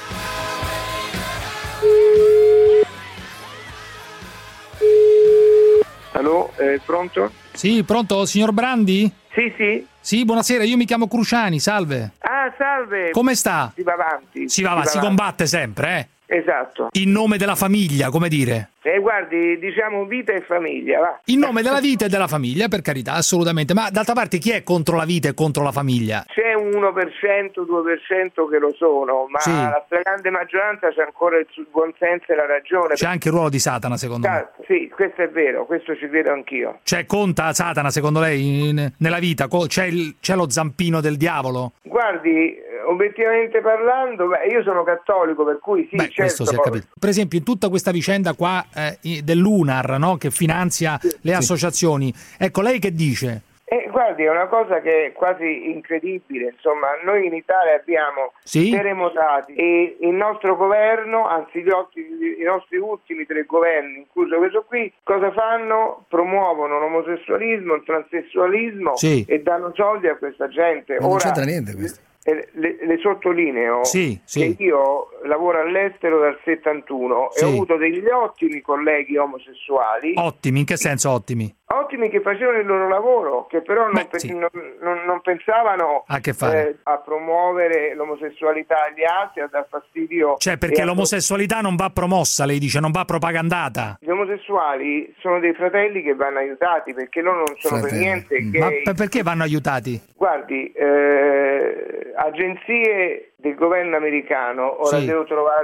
Allo, eh, pronto? Sì, pronto, signor Brandi? Sì, sì. Sì, buonasera, io mi chiamo Cruciani, salve. Ah, salve. Come sta? Si va avanti. Si va, va, si avanti. combatte sempre, eh? Esatto. In nome della famiglia, come dire. E guardi, diciamo vita e famiglia, va. In nome della vita e della famiglia, per carità, assolutamente. Ma d'altra parte chi è contro la vita e contro la famiglia? C'è un uno per cento, due per cento che lo sono, ma Sì. la stragrande maggioranza c'è ancora il sul buon senso e la ragione. C'è anche il ruolo di Satana, secondo me. Ah, sì, questo è vero, questo ci credo anch'io. Cioè, conta Satana, secondo lei, in- nella vita? Co- C'è, il- c'è lo zampino del diavolo? Guardi, eh, obiettivamente parlando, beh, io sono cattolico, per cui sì, Beh, certo. questo si è poi- capito. Per esempio, in tutta questa vicenda qua eh, i- dell'Unar, no? Che finanzia le associazioni, ecco, lei che dice? Eh, guardi, è una cosa che è quasi incredibile, insomma, noi in Italia abbiamo Sì? terremotati e il nostro governo, anzi gli ultimi- i nostri ultimi tre governi, incluso questo qui, cosa fanno? Promuovono l'omosessualismo, il transessualismo Sì. e danno soldi a questa gente. Ma non Ora, c'entra niente questo. eh, Le, le sottolineo Sì, sì. che io lavoro all'estero dal settantuno Sì. e ho avuto degli ottimi colleghi omosessuali, Ottimi, in che senso ottimi? ottimi che facevano il loro lavoro, che però non, Beh, pe- sì. non- non- non pensavano A che fare? eh, a promuovere l'omosessualità agli altri, a dar fastidio. Cioè, perché e a- l'omosessualità non va promossa, lei dice, non va propagandata. Gli omosessuali sono dei fratelli che vanno aiutati perché loro non sono per Fratelli. niente Ma gay. per- perché vanno aiutati? Guardi, eh, agenzie del governo americano, ora Sì. devo trovare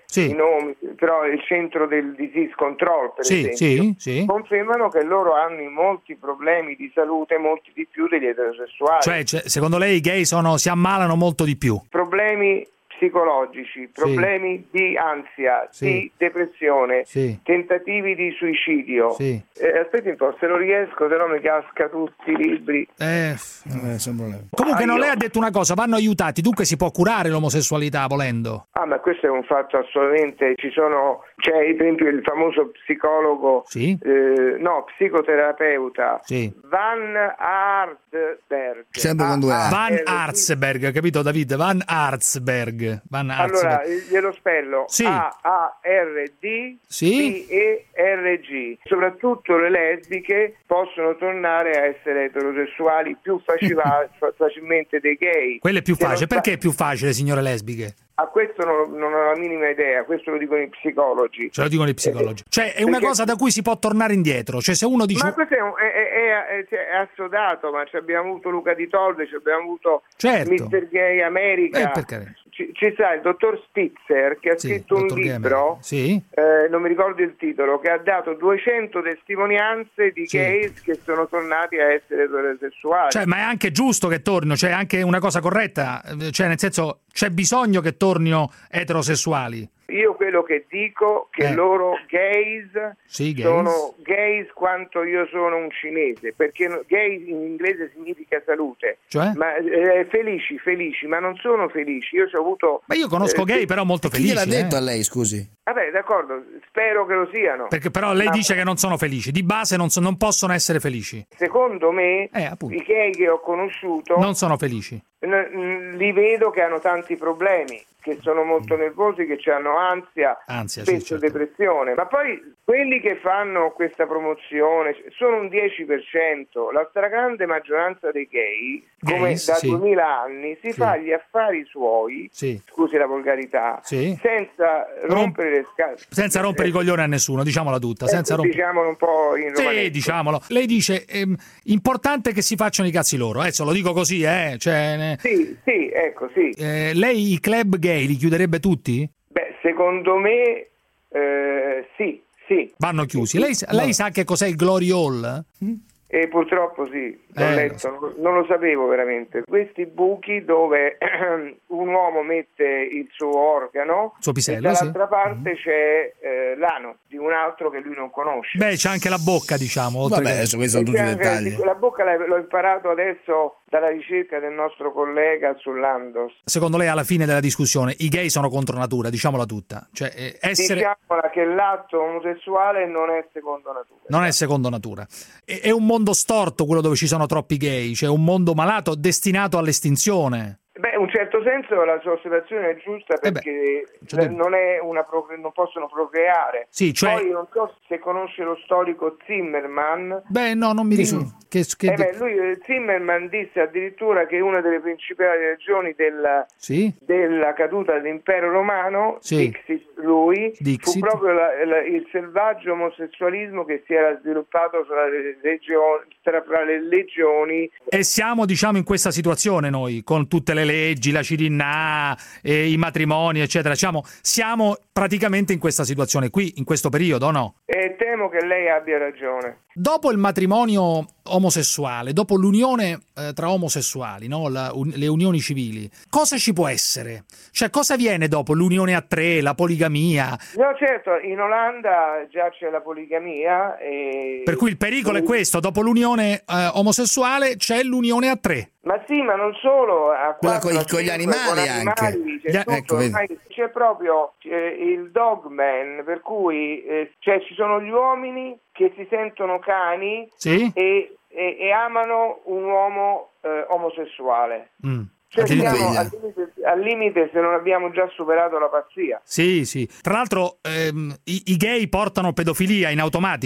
sì. i nomi, però il centro del disease control, per Sì, esempio, sì, sì. confermano che loro hanno molti problemi di salute, molti di più degli eterosessuali. Cioè, cioè, secondo lei i gay sono, si ammalano molto di più? Problemi psicologici, problemi di ansia, Sì. di depressione, Sì. tentativi di suicidio. Sì. Eh, aspetti un po', se non riesco, se no mi casca tutti i libri. Eh, Ah, Comunque no, io- lei ha detto una cosa, vanno aiutati, dunque si può curare l'omosessualità volendo. Ah, ma questo è un fatto assolutamente, ci sono, c'è per esempio il famoso psicologo, Sì. eh, no, psicoterapeuta, Sì. Van Aardberg. Sempre con due A. Van Arzberg, capito David? Van Arzberg. Van Allora, Arzberg. glielo spello, Sì. A A R D Sì. B E R G. Soprattutto le lesbiche possono tornare a essere eterosessuali più faciva- fa- facilmente dei gay. Quello è più Se non facile. sa- Perché è più facile, signore lesbiche? A questo non, non ho la minima idea, questo lo dicono i psicologi. Ce lo dicono i psicologi. Cioè, è una Perché- cosa da cui si può tornare indietro. Cioè, se uno dice... Ma questo è, un- è, è, è, cioè, è assodato, ma ci abbiamo avuto Luca Di Tolde, ci abbiamo avuto Certo. mister Gay America. Eh, perché? Ci, ci sta il dottor Spitzer che ha Sì, scritto un dottor Gay libro, Sì. eh, non mi ricordo il titolo, che ha dato duecento testimonianze di Sì. gays che sono tornati a essere eterosessuali. Cioè, ma è anche giusto che tornino, cioè è anche una cosa corretta, cioè nel senso c'è bisogno che tornino eterosessuali. Io quello che dico che Eh. loro gays, Sì, gays. sono gays quanto io sono un cinese, perché no- gay in inglese significa salute, Cioè? ma eh, felici, felici, ma non sono felici. Io ci ho avuto. Ma io conosco eh, gay sì. però molto Chi gliel'ha felici. detto eh. a lei, scusi? Vabbè, d'accordo, spero che lo siano. Perché però lei Ma dice che non sono felici, di base non, so- non possono essere felici. secondo me Eh, appunto. i gay che ho conosciuto Non sono felici. n- n- li vedo che hanno tanti problemi, che sono molto nervosi, che hanno ansia, Ansia, sì, spesso certo. depressione, ma poi quelli che fanno questa promozione sono un dieci per cento, la stragrande maggioranza dei gay, come Gays, da sì. duemila anni, si Sì. fa gli affari suoi, Sì. scusi la volgarità, Sì. senza rompere le scatole. Senza rompere i coglioni a nessuno, diciamola tutta. Senza Ecco, rompere... diciamolo un po' in Sì, romanesco. diciamolo. Lei dice, ehm, importante che si facciano i cazzi loro. Adesso lo dico così, eh. Cioè, ne- Sì, sì, ecco, sì. eh, lei i club gay li chiuderebbe tutti? Beh, secondo me eh, sì, sì. Vanno chiusi. Lei, lei sa che cos'è il Glory Hall? E purtroppo sì, l'ho Eh, letto, non- non lo sapevo veramente. Questi buchi dove un uomo mette il suo organo Suo e pisello, dall'altra sì. parte c'è eh, l'ano di un altro che lui non conosce. Beh, c'è anche la bocca, diciamo. oltre Vabbè, che- adesso questi sono E tutti c'è anche- dettagli. La bocca l'ho l'ho imparato adesso dalla ricerca del nostro collega sull'Andos. Secondo lei, alla fine della discussione, i gay sono contro natura, diciamola tutta. Cioè, eh, essere... Diciamola che l'atto omosessuale non è secondo natura. Non è secondo natura. È, è un mondo storto quello dove ci sono troppi gay, cioè un mondo malato destinato all'estinzione. Beh, in un certo senso la sua osservazione è giusta perché cioè- non, è una procre- non possono procreare. Sì, cioè- Poi non so se conosce lo storico Zimmerman. Beh, no, non mi risulta. Che, che- Eh beh, lui, eh, Zimmerman disse addirittura che una delle principali ragioni della, Sì? della caduta dell'impero romano, Sì. Dixit lui, Dixit. fu proprio la- la- il selvaggio omosessualismo che si era sviluppato fra le legioni, tra, fra le legioni. E siamo, diciamo, in questa situazione noi, con tutte le leggi, la Cirinna, eh, i matrimoni, eccetera. Diciamo, siamo praticamente in questa situazione qui, in questo periodo, o no? E temo che lei abbia ragione. Dopo il matrimonio omosessuale, dopo l'unione eh, tra omosessuali, no? La- un- le unioni civili, cosa ci può essere? Cioè, cosa viene dopo l'unione a tre, la poligamia? No, certo, in Olanda già c'è la poligamia. E... Per cui il pericolo è questo, dopo l'unione eh, omosessuale c'è l'unione a tre. Ma sì, ma non solo, a Quella quattro, con a gli- con gli cinque, animali con anche. animali, c'è Gli- tutto, ecco, vedi. ormai c'è proprio eh, il dogman, per cui eh, cioè, ci sono gli uomini che si sentono cani Sì? e, e- e amano un uomo eh, omosessuale. Mm. Cioè, Addirittura. siamo al limite, al limite se non abbiamo già superato la pazzia. Sì, sì. Tra l'altro ehm, i, i gay portano pedofilia in automatico.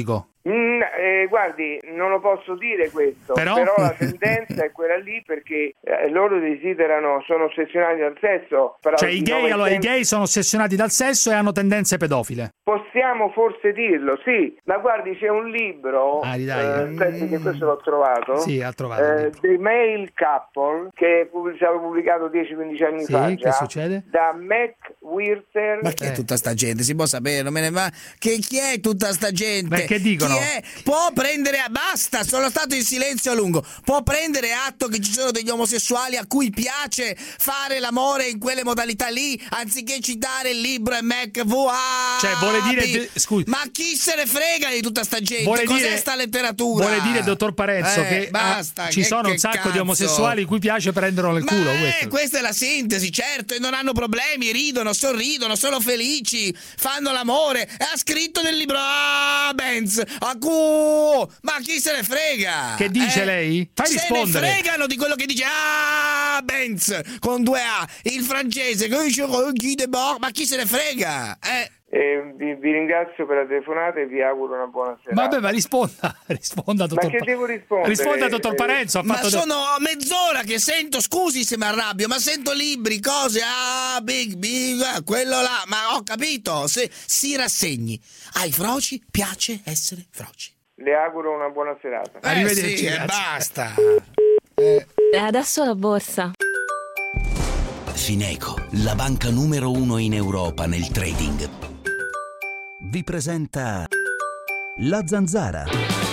Mm, eh, guardi, non lo posso dire questo, Però? però, la tendenza è quella lì, perché eh, loro desiderano, sono ossessionati dal sesso. Però Cioè i gay, allora, i novecento gay sono ossessionati dal sesso e hanno tendenze pedofile. Possiamo forse dirlo, sì, ma guardi, c'è un libro, Ah, dai. eh, aspetti che questo l'ho trovato, Sì, ha trovato. eh, The Male Couple, che è stato pubblicato dieci quindici anni Sì, fa che già, succede? da Mac Wirther. Ma chi è tutta sta gente? Si può sapere, non me ne va. Che chi è tutta sta gente? Beh, che dicono? Chi è? Può prendere a basta, sono stato in silenzio a lungo. Può prendere atto che ci sono degli omosessuali a cui piace fare l'amore in quelle modalità lì, anziché citare il libro e Mac V A. Cioè, vuole dire de- scusi. Ma chi se ne frega di tutta sta gente? Vuole Cos'è dire- sta letteratura? Vuole dire, dottor Parenzo, Eh, che basta, ah, ci che- sono che un sacco cazzo? di omosessuali cui piace prenderlo nel culo. Eh, Questo. questa è la sintesi, certo, e non hanno problemi, ridono, sorridono, sono felici, fanno l'amore. E ha scritto nel libro ah, Benz, a cu, ma chi se ne frega? Che dice Eh? lei? Fai se rispondere. ne fregano di quello che dice ah, Benz con due A, il francese, che dice Guy Debord, ma chi se ne frega? Eh? Eh, vi, vi ringrazio per la telefonata e vi auguro una buona serata. Vabbè, ma risponda, risponda, dottor Ma che Pa- devo rispondere? Risponda, dottor Eh, Parenzo. Ha Ma fatto de- sono mezz'ora che sento, scusi se mi arrabbio, ma sento libri, cose, ah, big, big, ah, quello là, ma ho capito, se si rassegni. Ai froci piace essere froci. Le auguro una buona serata. Eh Arrivederci, sì, e grazie. basta. E adesso la borsa. Fineco, la banca numero uno in Europa nel trading, vi presenta La Zanzara.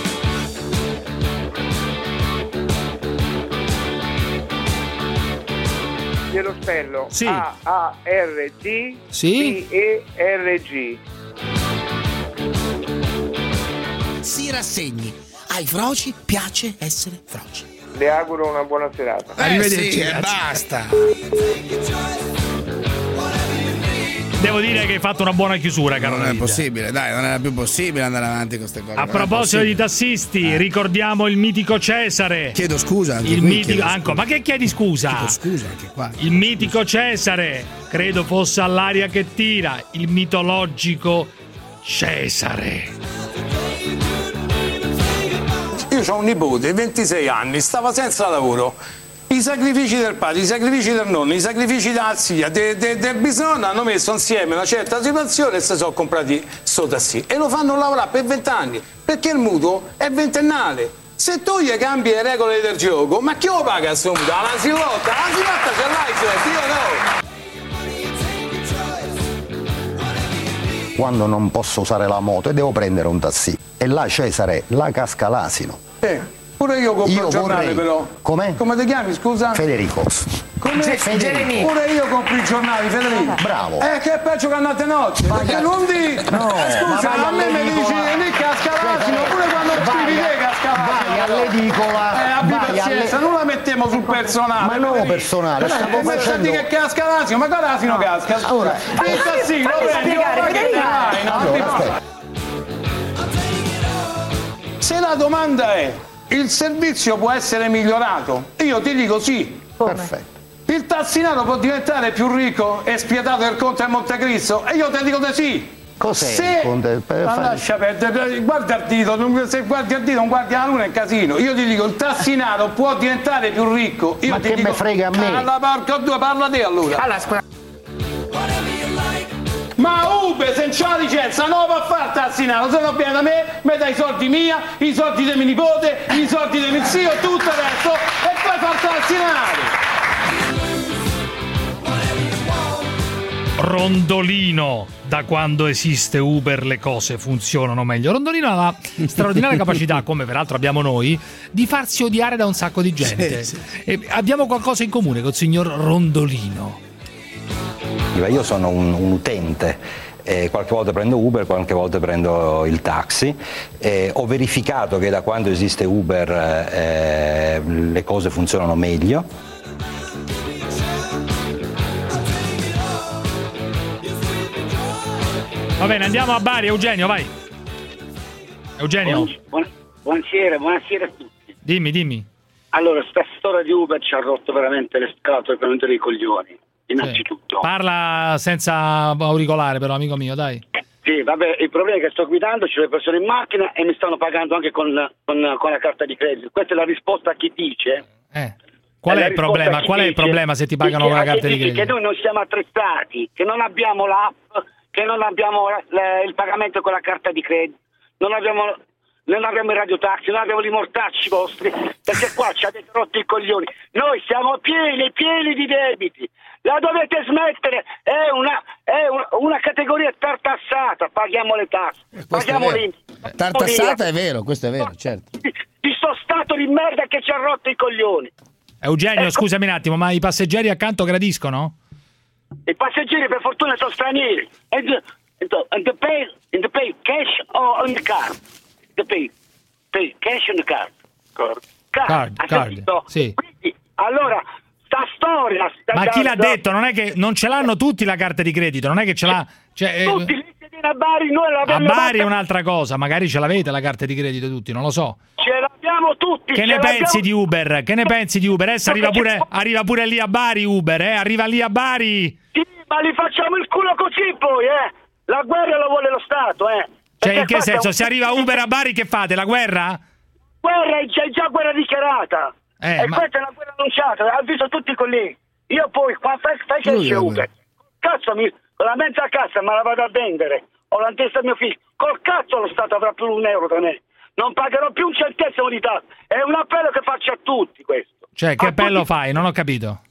Glielo spello. Sì. A A R D Sì. D E R G. Si rassegni. Ai froci piace essere froci. Le auguro una buona serata. Arrivederci, Eh sì, e grazie. basta. Devo dire che hai fatto una buona chiusura, caro Non è Davide. possibile, dai, non era più possibile andare avanti con queste cose. A non è proposito di possibile. tassisti, ricordiamo il mitico Cesare. Chiedo scusa anche Il qui, mitico, chiedo Anco, ma che chiedi scusa? Chiedo scusa anche qua. Il mitico Cesare, credo fosse all'aria che tira, il mitologico Cesare. Io ho un nipote, ventisei anni, stava senza lavoro. I sacrifici del padre, i sacrifici del nonno, i sacrifici della zia, de, de, del bisnonno hanno messo insieme una certa situazione e si sono comprati sto tassì. E lo fanno lavorare per vent'anni, perché il mutuo è ventennale. Se tu gli cambi le regole del gioco, ma chi lo paga questo mutuo? L'ansilotta? L'ansilotta ce l'hai, cioè, io no! Quando non posso usare la moto e devo prendere un taxi. E là, Cesare, la casca l'asino. Eh, pure io compro Io il giornale vorrei- però. Com'è? Come ti chiami, scusa? Federico. Come? Ge- Federico. Pure io compro i giornali, Federico. Bravo. Eh, che è peggio che andate notte. Perché a- non di. No, eh, scusa, ma vai a me mi dici all'edicola. lì casca l'asino, pure quando Vai scrivi a- te casca l'asino. vai all'edicola. Eh, abbi Vai pazienza, alle- non la mettiamo sul personale. Ma no, Federico. personale, Eh, stavo e invece facendo- di che casca l'asino, ma quale asino casca? Scusa. Allora- il tassino, lo fammi prendi, spiegare, ma che Federico. dai, no? Allora, aspetta. Se la domanda è il servizio può essere migliorato, io ti dico sì. Perfetto. Il tassinaro può diventare più ricco e spietato del conte a Montecristo? E io ti dico di sì. Cos'è Se... il conte? Per Ma fare- lascia perdere, guarda il dito, non- se guardi il dito non guardi la luna è casino. Io ti dico, il tassinaro può diventare più ricco. Io Ma ti che dico, me frega a me? Alla porca due, parla te allora. Ma Uber se non c'ha la licenza non va a fare il tassinaro, se no viene da me, mi dai i soldi mia, i soldi di mio nipote, i soldi di mio zio, tutto il resto, e poi fa il tassinaro. Rondolino, da quando esiste Uber le cose funzionano meglio. Rondolino ha la straordinaria capacità, come peraltro abbiamo noi, di farsi odiare da un sacco di gente. Sì, E abbiamo qualcosa in comune col signor Rondolino. Io sono un, un utente, eh, qualche volta prendo Uber, qualche volta prendo il taxi. Eh, ho verificato che da quando esiste Uber eh, le cose funzionano meglio. Va bene, andiamo a Bari. Eugenio, vai. Eugenio, Buon- buonasera, buonasera a tutti. dimmi, dimmi. Allora, sta storia di Uber ci ha rotto veramente le scatole per i coglioni, innanzitutto. Parla senza auricolare però, amico mio, dai. Sì, Sì, vabbè, il problema è che sto guidando, c'è le persone in macchina e mi stanno pagando anche con, con, con la carta di credito. Questa è la risposta a chi dice. Eh. Qual è, è il problema? Qual è il problema se ti pagano con la carta di credito? Che noi non siamo attrezzati, che non abbiamo l'app, che non abbiamo la, il pagamento con la carta di credito, non abbiamo, non abbiamo i radiotaxi, non abbiamo i mortacci vostri, perché qua ci avete rotto i coglioni. Noi siamo pieni, pieni di debiti. La dovete smettere, è una, è una, una categoria tartassata, paghiamo le tasse, paghiamo l'I N P S. Tartassata è vero, questo è vero, certo. Di, di sto stato di merda che ci ha rotto i coglioni. Eugenio, ecco. Scusami un attimo, ma i passeggeri accanto gradiscono? I passeggeri per fortuna sono stranieri. And the, and the, and the pay, and the pay cash or on the card? The pay, pay cash on the card? Card. Card, Card, card, sì. Quindi, allora, sta storia... Sta, Ma chi da, l'ha da, detto? Non è che non ce l'hanno tutti la carta di credito, non è che ce l'ha... Cioè, tutti, lì a Bari, noi a l'abbiamo... Bari è un'altra cosa, magari ce l'avete la carta di credito tutti, non lo so. Ce l'abbiamo tutti. Che ne pensi di Uber? Che ne pensi di Uber? Adesso arriva pure, arriva pure lì a Bari Uber, eh? Arriva lì a Bari. Sì, ma li facciamo il culo così poi, eh? La guerra la vuole lo Stato, eh? Cioè, in che senso? Se arriva Uber a Bari, che fate? La guerra? Guerra, c'è già guerra dichiarata. Eh, e ma... questa è una guerra annunciata, ha visto tutti i colleghi. Io poi, quando fai, fai che c'è Uber, cazzo, mi, la mezza cassa me la vado a vendere. Ho la testa a mio figlio. Col cazzo lo Stato avrà più un euro da me. Non pagherò più un centesimo di tasse. È un appello che faccio a tutti questo. Cioè, che a appello tutti... fai? Non ho capito.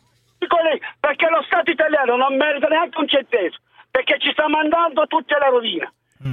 Perché lo Stato italiano non merita neanche un centesimo. Perché ci sta mandando tutti alla rovina. Mm.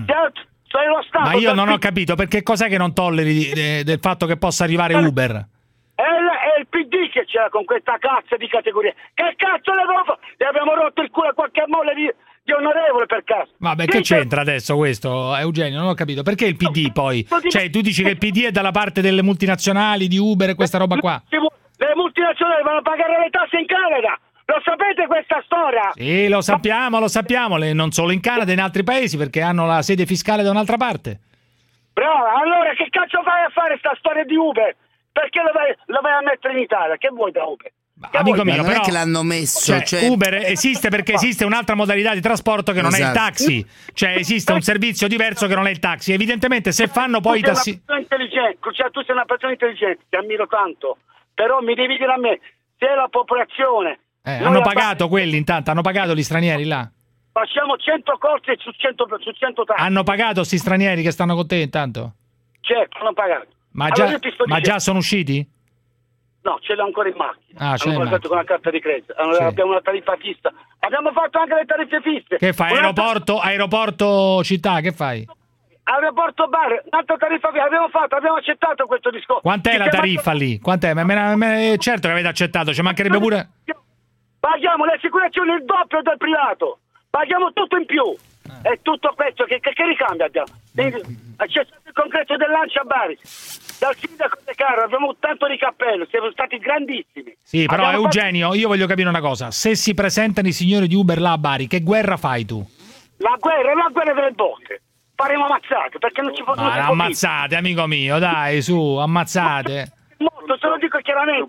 Lo Stato, ma io non ho capito, perché cos'è che non tolleri eh, del fatto che possa arrivare Uber? È il, è il P D che c'era con questa cazzo di categoria. Che cazzo le devo fare? Le abbiamo rotto il culo a qualche molle di... di onorevole per caso. Vabbè, che c'entra adesso questo, Eugenio? Non ho capito. Perché il P D poi? Cioè, tu dici che il P D è dalla parte delle multinazionali, di Uber e questa roba qua? Le multinazionali vanno a pagare le tasse in Canada. Lo sapete questa storia? Sì, lo sappiamo, lo sappiamo. Non solo in Canada, in altri paesi, perché hanno la sede fiscale da un'altra parte. Brava, allora che cazzo fai a fare sta storia di Uber? Perché lo vai, lo vai a mettere in Italia? Che vuoi da Uber? Amico mio, non però, è che l'hanno messo, cioè, cioè... Uber esiste perché esiste un'altra modalità di trasporto che non esatto. è il taxi, cioè esiste un servizio diverso che non è il taxi. Evidentemente se fanno poi i tassi... Cioè, tu sei una persona intelligente, ti ammiro tanto, però mi devi dire a me, se la popolazione... Eh, hanno pagato ab- quelli intanto, hanno pagato gli stranieri là? Facciamo cento corse su cento, su cento taxi. Hanno pagato sti stranieri che stanno con te intanto? Certo, hanno pagato. Ma, allora già, ma già sono usciti? No, ce l'ho ancora in macchina. Ah, hanno pagato con la carta di credito. Allora, sì. Abbiamo una tariffa fissa. Abbiamo fatto anche le tariffe fisse. Che fai? Aeroporto, tar- aeroporto città, che fai? Aeroporto bar, un'altra tariffa fissa. Abbiamo fatto, abbiamo accettato questo discorso. Quant'è Ci la tariffa fatto... lì? Quant'è? Ma, ma, ma, certo che avete accettato, ci mancherebbe pure... Paghiamo le assicurazioni il doppio del privato. Paghiamo tutto in più. Eh. È tutto questo che, che, che ricambio abbiamo. C'è stato il concreto del Lancia a Bari. Dal sindaco De Caro abbiamo tanto di cappello, siamo stati grandissimi. Sì, però abbiamo Eugenio, fatto... io voglio capire una cosa. Se si presentano i signori di Uber là a Bari, che guerra fai tu? La guerra è la guerra delle botte. Faremo ammazzate, perché non ci possono... Ah, ammazzate, amico mio, dai, su, ammazzate. Molto, te lo dico chiaramente.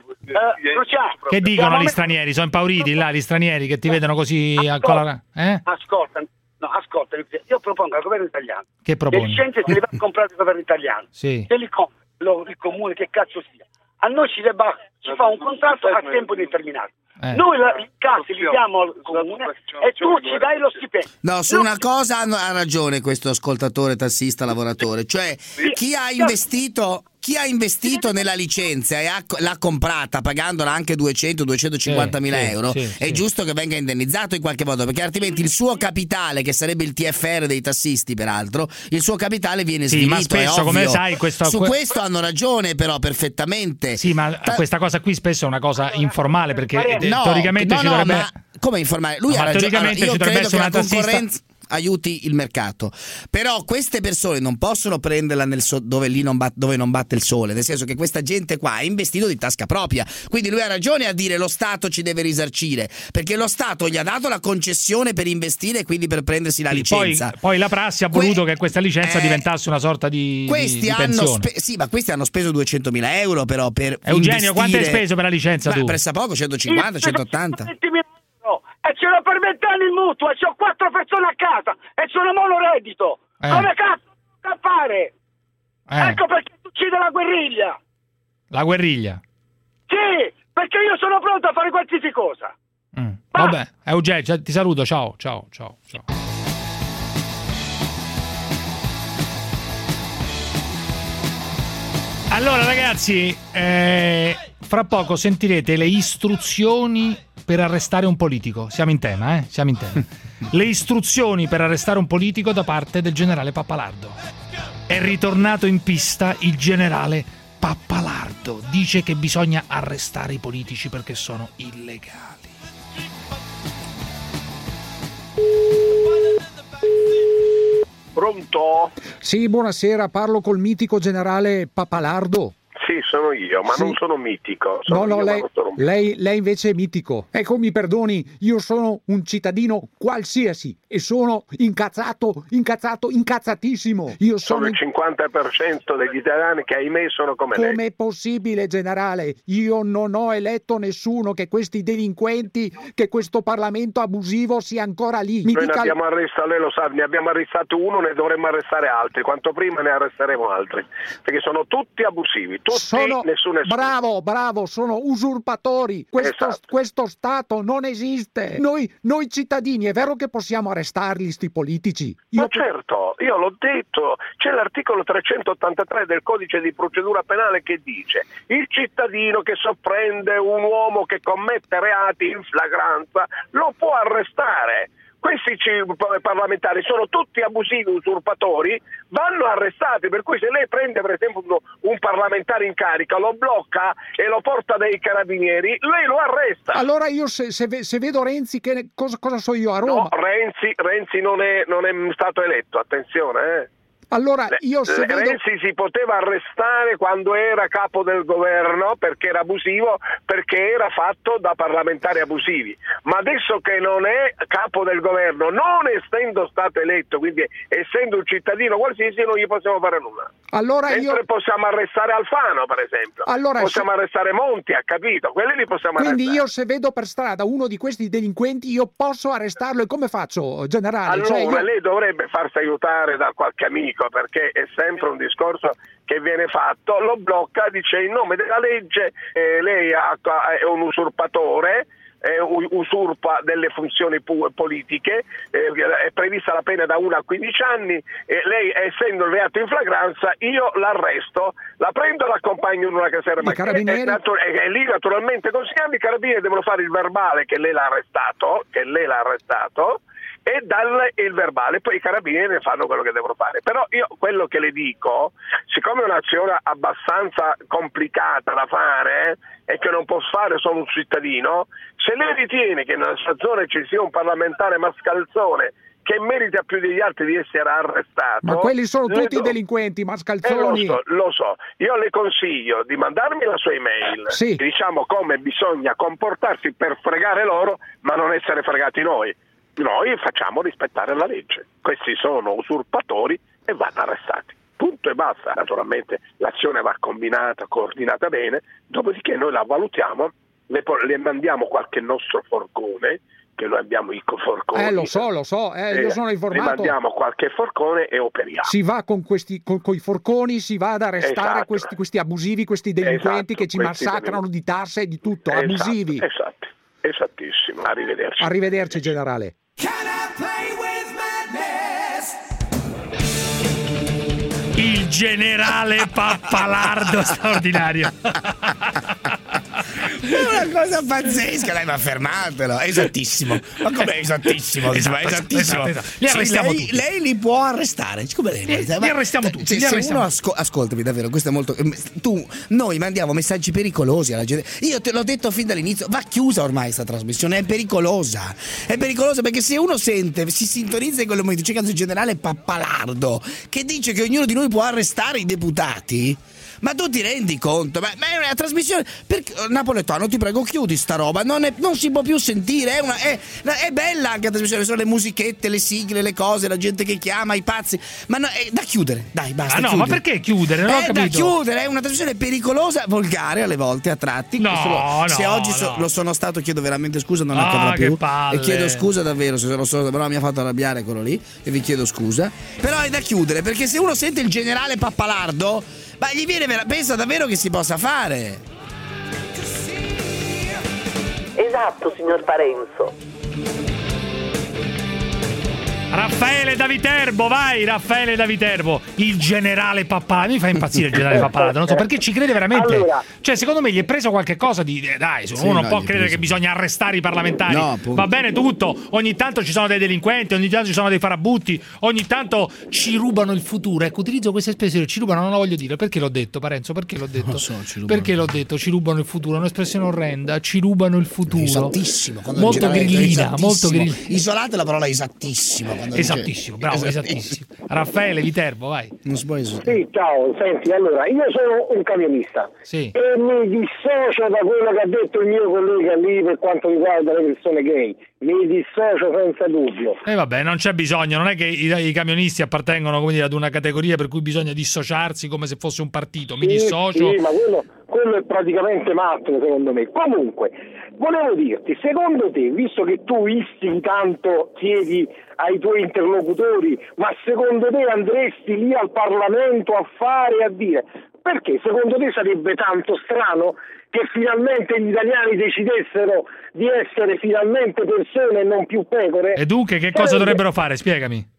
Eh, che dicono gli stranieri? Sono impauriti là, gli stranieri che ti vedono così a colora... eh? Ascolta, no, ascolta, io propongo al governo italiano. Che proponi? Le licenze se le va a comprare il governo italiano. Sì. Se li compra lo, il comune, che cazzo sia. A noi ci, debba, ci fa un contratto a tempo indeterminato. Eh. Noi la, i cazzi li diamo al comune e tu ci dai lo stipendio. No, su una cosa ha ragione questo ascoltatore, tassista, lavoratore. Cioè, chi ha investito... Chi ha investito nella licenza e ha, l'ha comprata pagandola anche duecento duecentocinquanta mila sì, euro, sì, è sì. giusto che venga indennizzato in qualche modo, perché altrimenti il suo capitale, che sarebbe il T F R dei tassisti peraltro, il suo capitale viene sì, svilito. Ma spesso, è ovvio. come sai, questo, su questo hanno ragione però perfettamente. Sì, ma Ta- questa cosa qui spesso è una cosa informale, perché no, teoricamente no, ci no, dovrebbe... Ma come informale? Lui no, ha ragione. Teoricamente allora, io ci dovrebbe credo essere che una la tassista... concorrenza aiuti il mercato, però queste persone non possono prenderla nel so- dove lì non bat- dove non batte il sole, nel senso che questa gente qua ha investito di tasca propria, quindi lui ha ragione a dire lo Stato ci deve risarcire, perché lo Stato gli ha dato la concessione per investire e quindi per prendersi la sì, licenza. Poi, poi la prassi ha voluto que- che questa licenza eh, diventasse una sorta di, questi di, di hanno pensione. spe- sì, ma questi hanno speso duecentomila euro però per Eugenio, investire... quanto hai speso per la licenza Beh, tu? pressappoco, centocinquanta, centottanta. E ce l'ho per vent'anni il mutuo, e c'ho quattro persone a casa, e sono monoreddito. Eh. Come cazzo a fare? Eh. Ecco perché succede la guerriglia. La guerriglia. Sì, perché io sono pronto a fare qualsiasi cosa. Mm. Vabbè, Eugenio, ti saluto, ciao, ciao, ciao, ciao. Allora ragazzi, eh, fra poco sentirete le istruzioni per arrestare un politico. Siamo in tema, eh? Siamo in tema. Le istruzioni per arrestare un politico da parte del generale Pappalardo. È ritornato in pista il generale Pappalardo. Dice che bisogna arrestare i politici perché sono illegali. Pronto? Sì, buonasera, parlo col mitico generale Pappalardo. Sì, sono io, ma Sì. non sono mitico. Sono No, no, io, ma lei, non sono... lei, lei invece è mitico. Ecco, mi perdoni, io sono un cittadino qualsiasi e sono incazzato, incazzato, incazzatissimo. Io sono... Sono il cinquanta per cento degli italiani che ahimè sono come lei. Com'è possibile, generale? Io non ho eletto nessuno, che questi delinquenti, che questo Parlamento abusivo sia ancora lì. Mi Noi dica... ne abbiamo arrestato, lei lo sa, ne abbiamo arrestato uno, ne dovremmo arrestare altri. Quanto prima ne arresteremo altri. Perché sono tutti abusivi, tutti, Sono nessuno è bravo, bravo, sono usurpatori. Questo, Esatto. questo Stato non esiste. Noi, noi cittadini, è vero che possiamo arrestarli, sti politici? Io Ma certo, io l'ho detto, c'è l'articolo trecentottantatré del codice di procedura penale che dice: il cittadino che sorprende un uomo che commette reati in flagranza lo può arrestare. Questi ci- parlamentari sono tutti abusivi, usurpatori, vanno arrestati, per cui se lei prende per esempio uno- un parlamentare in carica, lo blocca e lo porta dai carabinieri, lei lo arresta. Allora io se, se ve- se vedo Renzi, che cosa, cosa so io a Roma? No, Renzi, Renzi non, è, non è stato eletto, attenzione, eh. Allora io se vedo... Renzi si poteva arrestare quando era capo del governo perché era abusivo, perché era fatto da parlamentari abusivi, ma adesso che non è capo del governo, non essendo stato eletto, quindi essendo un cittadino qualsiasi, non gli possiamo fare nulla. Allora Mentre io... possiamo arrestare Alfano, per esempio, Allora, possiamo se- arrestare Monti, ha capito? Quelli li possiamo Quindi arrestare. io se vedo per strada uno di questi delinquenti, io posso arrestarlo, e come faccio, generale? Allora Cioè, io- lei dovrebbe farsi aiutare da qualche amico, perché è sempre un discorso che viene fatto, lo blocca, dice in nome della legge eh, lei ha- è un usurpatore, eh, u- usurpa delle funzioni pu- politiche, eh, è prevista la pena da uno a quindici anni, e lei essendo il reato in flagranza io l'arresto, la prendo e l'accompagno in una caserma. I carabinieri? E, natu- e- e lì naturalmente consigliamo, i carabinieri devono fare il verbale che lei l'ha arrestato, che lei l'ha arrestato, e darle il verbale, poi i carabinieri fanno quello che devono fare. Però io quello che le dico, siccome è un'azione abbastanza complicata da fare eh, e che non può fare solo un cittadino, se lei ritiene che nella sua zona ci sia un parlamentare mascalzone che merita più degli altri di essere arrestato, Ma quelli sono le tutti do- delinquenti, eh, lo mascalzoni. so, lo so, io le consiglio di mandarmi la sua email, Sì. diciamo come bisogna comportarsi per fregare loro, ma non essere fregati noi. Noi facciamo rispettare la legge. Questi sono usurpatori e vanno arrestati. Punto e basta. Naturalmente l'azione va combinata, coordinata bene, dopodiché noi la valutiamo, le, po- le mandiamo qualche nostro forcone, che noi abbiamo i forconi. Eh, lo so, lo so, eh, io sono Le informato. mandiamo qualche forcone e operiamo. Si va con questi con coi forconi, si va ad arrestare Esatto. questi, questi abusivi, questi delinquenti Esatto, che ci questi massacrano di tasse e di tutto, Esatto, abusivi. Esatto, esattissimo. Arrivederci. Arrivederci, generale. Il generale Pappalardo straordinario. È una cosa pazzesca, dai, ma fermatelo, è esattissimo. Ma com'è esattissimo? Dice, ma è Esatto, esattissimo. esatto, esatto. Li Sì, arrestiamo lei, tutti. lei li può arrestare. Come lei, Li- ma- li arrestiamo tutti, Se, li se arrestiamo. uno asco- ascoltami davvero, questo è molto. Tu, noi mandiamo messaggi pericolosi alla gente. Io te l'ho detto fin dall'inizio, va chiusa ormai sta trasmissione, è pericolosa. È pericolosa perché se uno sente, si sintonizza in quello momento, c'è caso il generale Pappalardo che dice che ognuno di noi può arrestare i deputati. Ma tu ti rendi conto? Ma, ma è una trasmissione. Perché, Napoletano, ti prego, chiudi sta roba. Non, è, non si può più sentire. È, una, è, è bella anche la trasmissione. Sono le musichette, le sigle, le cose, la gente che chiama, i pazzi. Ma no, è da chiudere. Dai, basta. Ma no, chiudere. ma perché chiudere? Non ho è capito. da chiudere. È una trasmissione pericolosa, volgare alle volte a tratti. No, se, lo, no, se oggi so, no. lo sono stato, chiedo veramente scusa. Non Ah, accadrà che più. palle. E chiedo scusa davvero. Se lo so, però mi ha fatto arrabbiare quello lì. E vi chiedo scusa. Però è da chiudere, perché se uno sente il generale Pappalardo, ma gli viene vera- pensa davvero che si possa fare. Esatto, signor Parenzo. Raffaele da Viterbo, vai Raffaele da Viterbo, il generale Pappalardo. Mi fa impazzire il generale Pappalardo, non so perché ci crede veramente. Allora. Cioè, secondo me gli è preso qualche cosa di eh, dai, Sì, uno non no, può gli è credere preso. che bisogna arrestare i parlamentari. No, appunto. Va bene tutto, ogni tanto ci sono dei delinquenti, ogni tanto ci sono dei farabutti, ogni tanto ci rubano il futuro. Ecco, utilizzo questa espressione, ci rubano, non la voglio dire. Perché l'ho detto, Parenzo? Perché l'ho detto? Non so, ci rubano. Perché l'ho detto? Ci rubano il futuro, è un'espressione orrenda, ci rubano il futuro. Esattissimo. quando Molto il generale- grillina, esattissimo. molto grillina. Isolate la parola esattissimo. quando dice- Esattissimo, bravo, esattissimo. Raffaele Viterbo, vai. Non si può es- Sì, ciao, senti, allora, io sono un camionista Sì. e mi dissocio da quello che ha detto il mio collega lì per quanto riguarda le persone gay. Mi dissocio senza dubbio. E eh vabbè, non c'è bisogno, non è che i, i camionisti appartengono, come dire, ad una categoria per cui bisogna dissociarsi come se fosse un partito. Mi Sì, dissocio. Sì, ma quello, quello è praticamente matto, secondo me. Comunque, volevo dirti, secondo te, visto che tu istighi tanto, chiedi ai tuoi interlocutori, ma secondo te andresti lì al Parlamento a fare e a dire? Perché secondo te sarebbe tanto strano che finalmente gli italiani decidessero di essere finalmente persone e non più pecore? E dunque che cosa dovrebbero fare? Spiegami.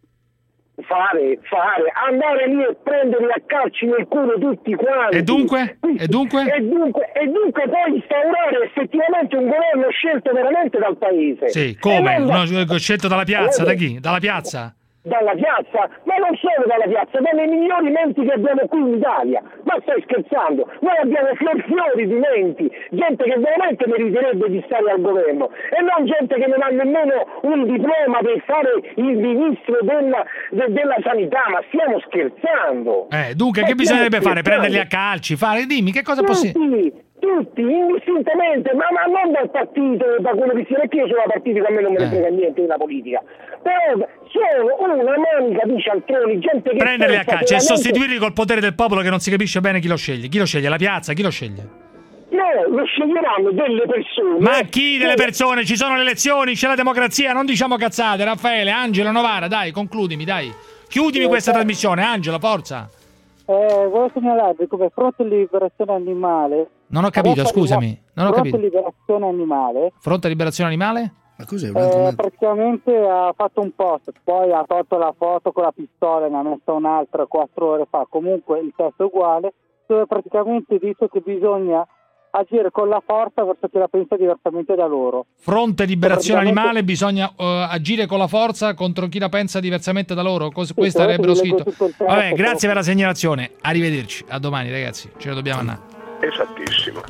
Fare, fare, andare lì e prendere a calci nel culo tutti quanti. E dunque? E dunque? E dunque, e dunque poi instaurare effettivamente un governo scelto veramente dal paese. Sì, come? E non da- No, scelto dalla piazza, da chi? Dalla piazza? Dalla piazza, ma non solo dalla piazza, dalle migliori menti che abbiamo qui in Italia. Ma stai scherzando? Noi abbiamo fior fiori di menti, gente che veramente meriterebbe di stare al governo e non gente che non ha nemmeno un diploma per fare il ministro della, de- della sanità. Ma stiamo scherzando? Eh, dunque, Ma che bisognerebbe stiamo fare? Prenderli a scherzando? calci? Fare? Dimmi, che cosa possiamo... Tutti, tutti, indistintamente, ma, ma non dal partito, da quello che si è, perché io sono partiti che a me non me ne Eh. frega niente della politica. Però sono una manica di cialtroni, gente che Prenderli a pensa calci e veramente- sostituirli col potere del popolo che non si capisce bene chi lo sceglie. Chi lo sceglie? La piazza? Chi lo sceglie? No, lo sceglieranno delle persone. Ma chi delle che- persone? Ci sono le elezioni, c'è la democrazia, non diciamo cazzate. Raffaele, Angelo, Novara, dai, concludimi, dai. Chiudimi Eh, questa dai. trasmissione, Angelo, forza. Eh, volevo segnalarvi come Fronte Liberazione Animale. Non ho capito, adesso scusami, arriva- non ho Fronte capito. Liberazione Animale. Fronte Liberazione Animale? Ma cos'è? Eh, praticamente ha fatto un post, poi ha tolto la foto con la pistola e ne ha messa un'altra quattro ore fa. Comunque il testo è uguale, dove praticamente dice che bisogna agire con la forza verso chi la pensa diversamente da loro. Fronte Liberazione Praticamente- Animale, bisogna eh, agire con la forza contro chi la pensa diversamente da loro. Cos- Sì, questo adesso avrebbero vi leggo scritto. tutto il testo. Vabbè, grazie per la segnalazione. Arrivederci. A domani, ragazzi. Ce ne dobbiamo andare. Esattissimo.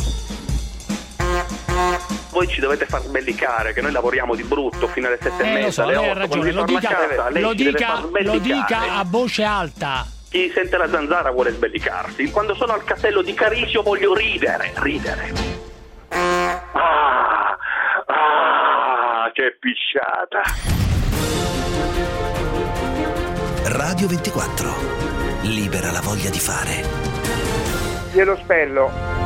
Voi ci dovete far sbellicare che noi lavoriamo di brutto fino alle sette e Eh, lo mezza, so, alle lei ha otto. ragione. Lo Quando ritorna dica, a casa, lei lo ci deve dica, far lo sbellicare. dica a voce alta. Chi sente la zanzara vuole sbellicarsi. Quando sono al castello di Carisio voglio ridere, ridere. Ah, ah, che pisciata. Radio ventiquattro. Libera la voglia di fare. Glielo spello.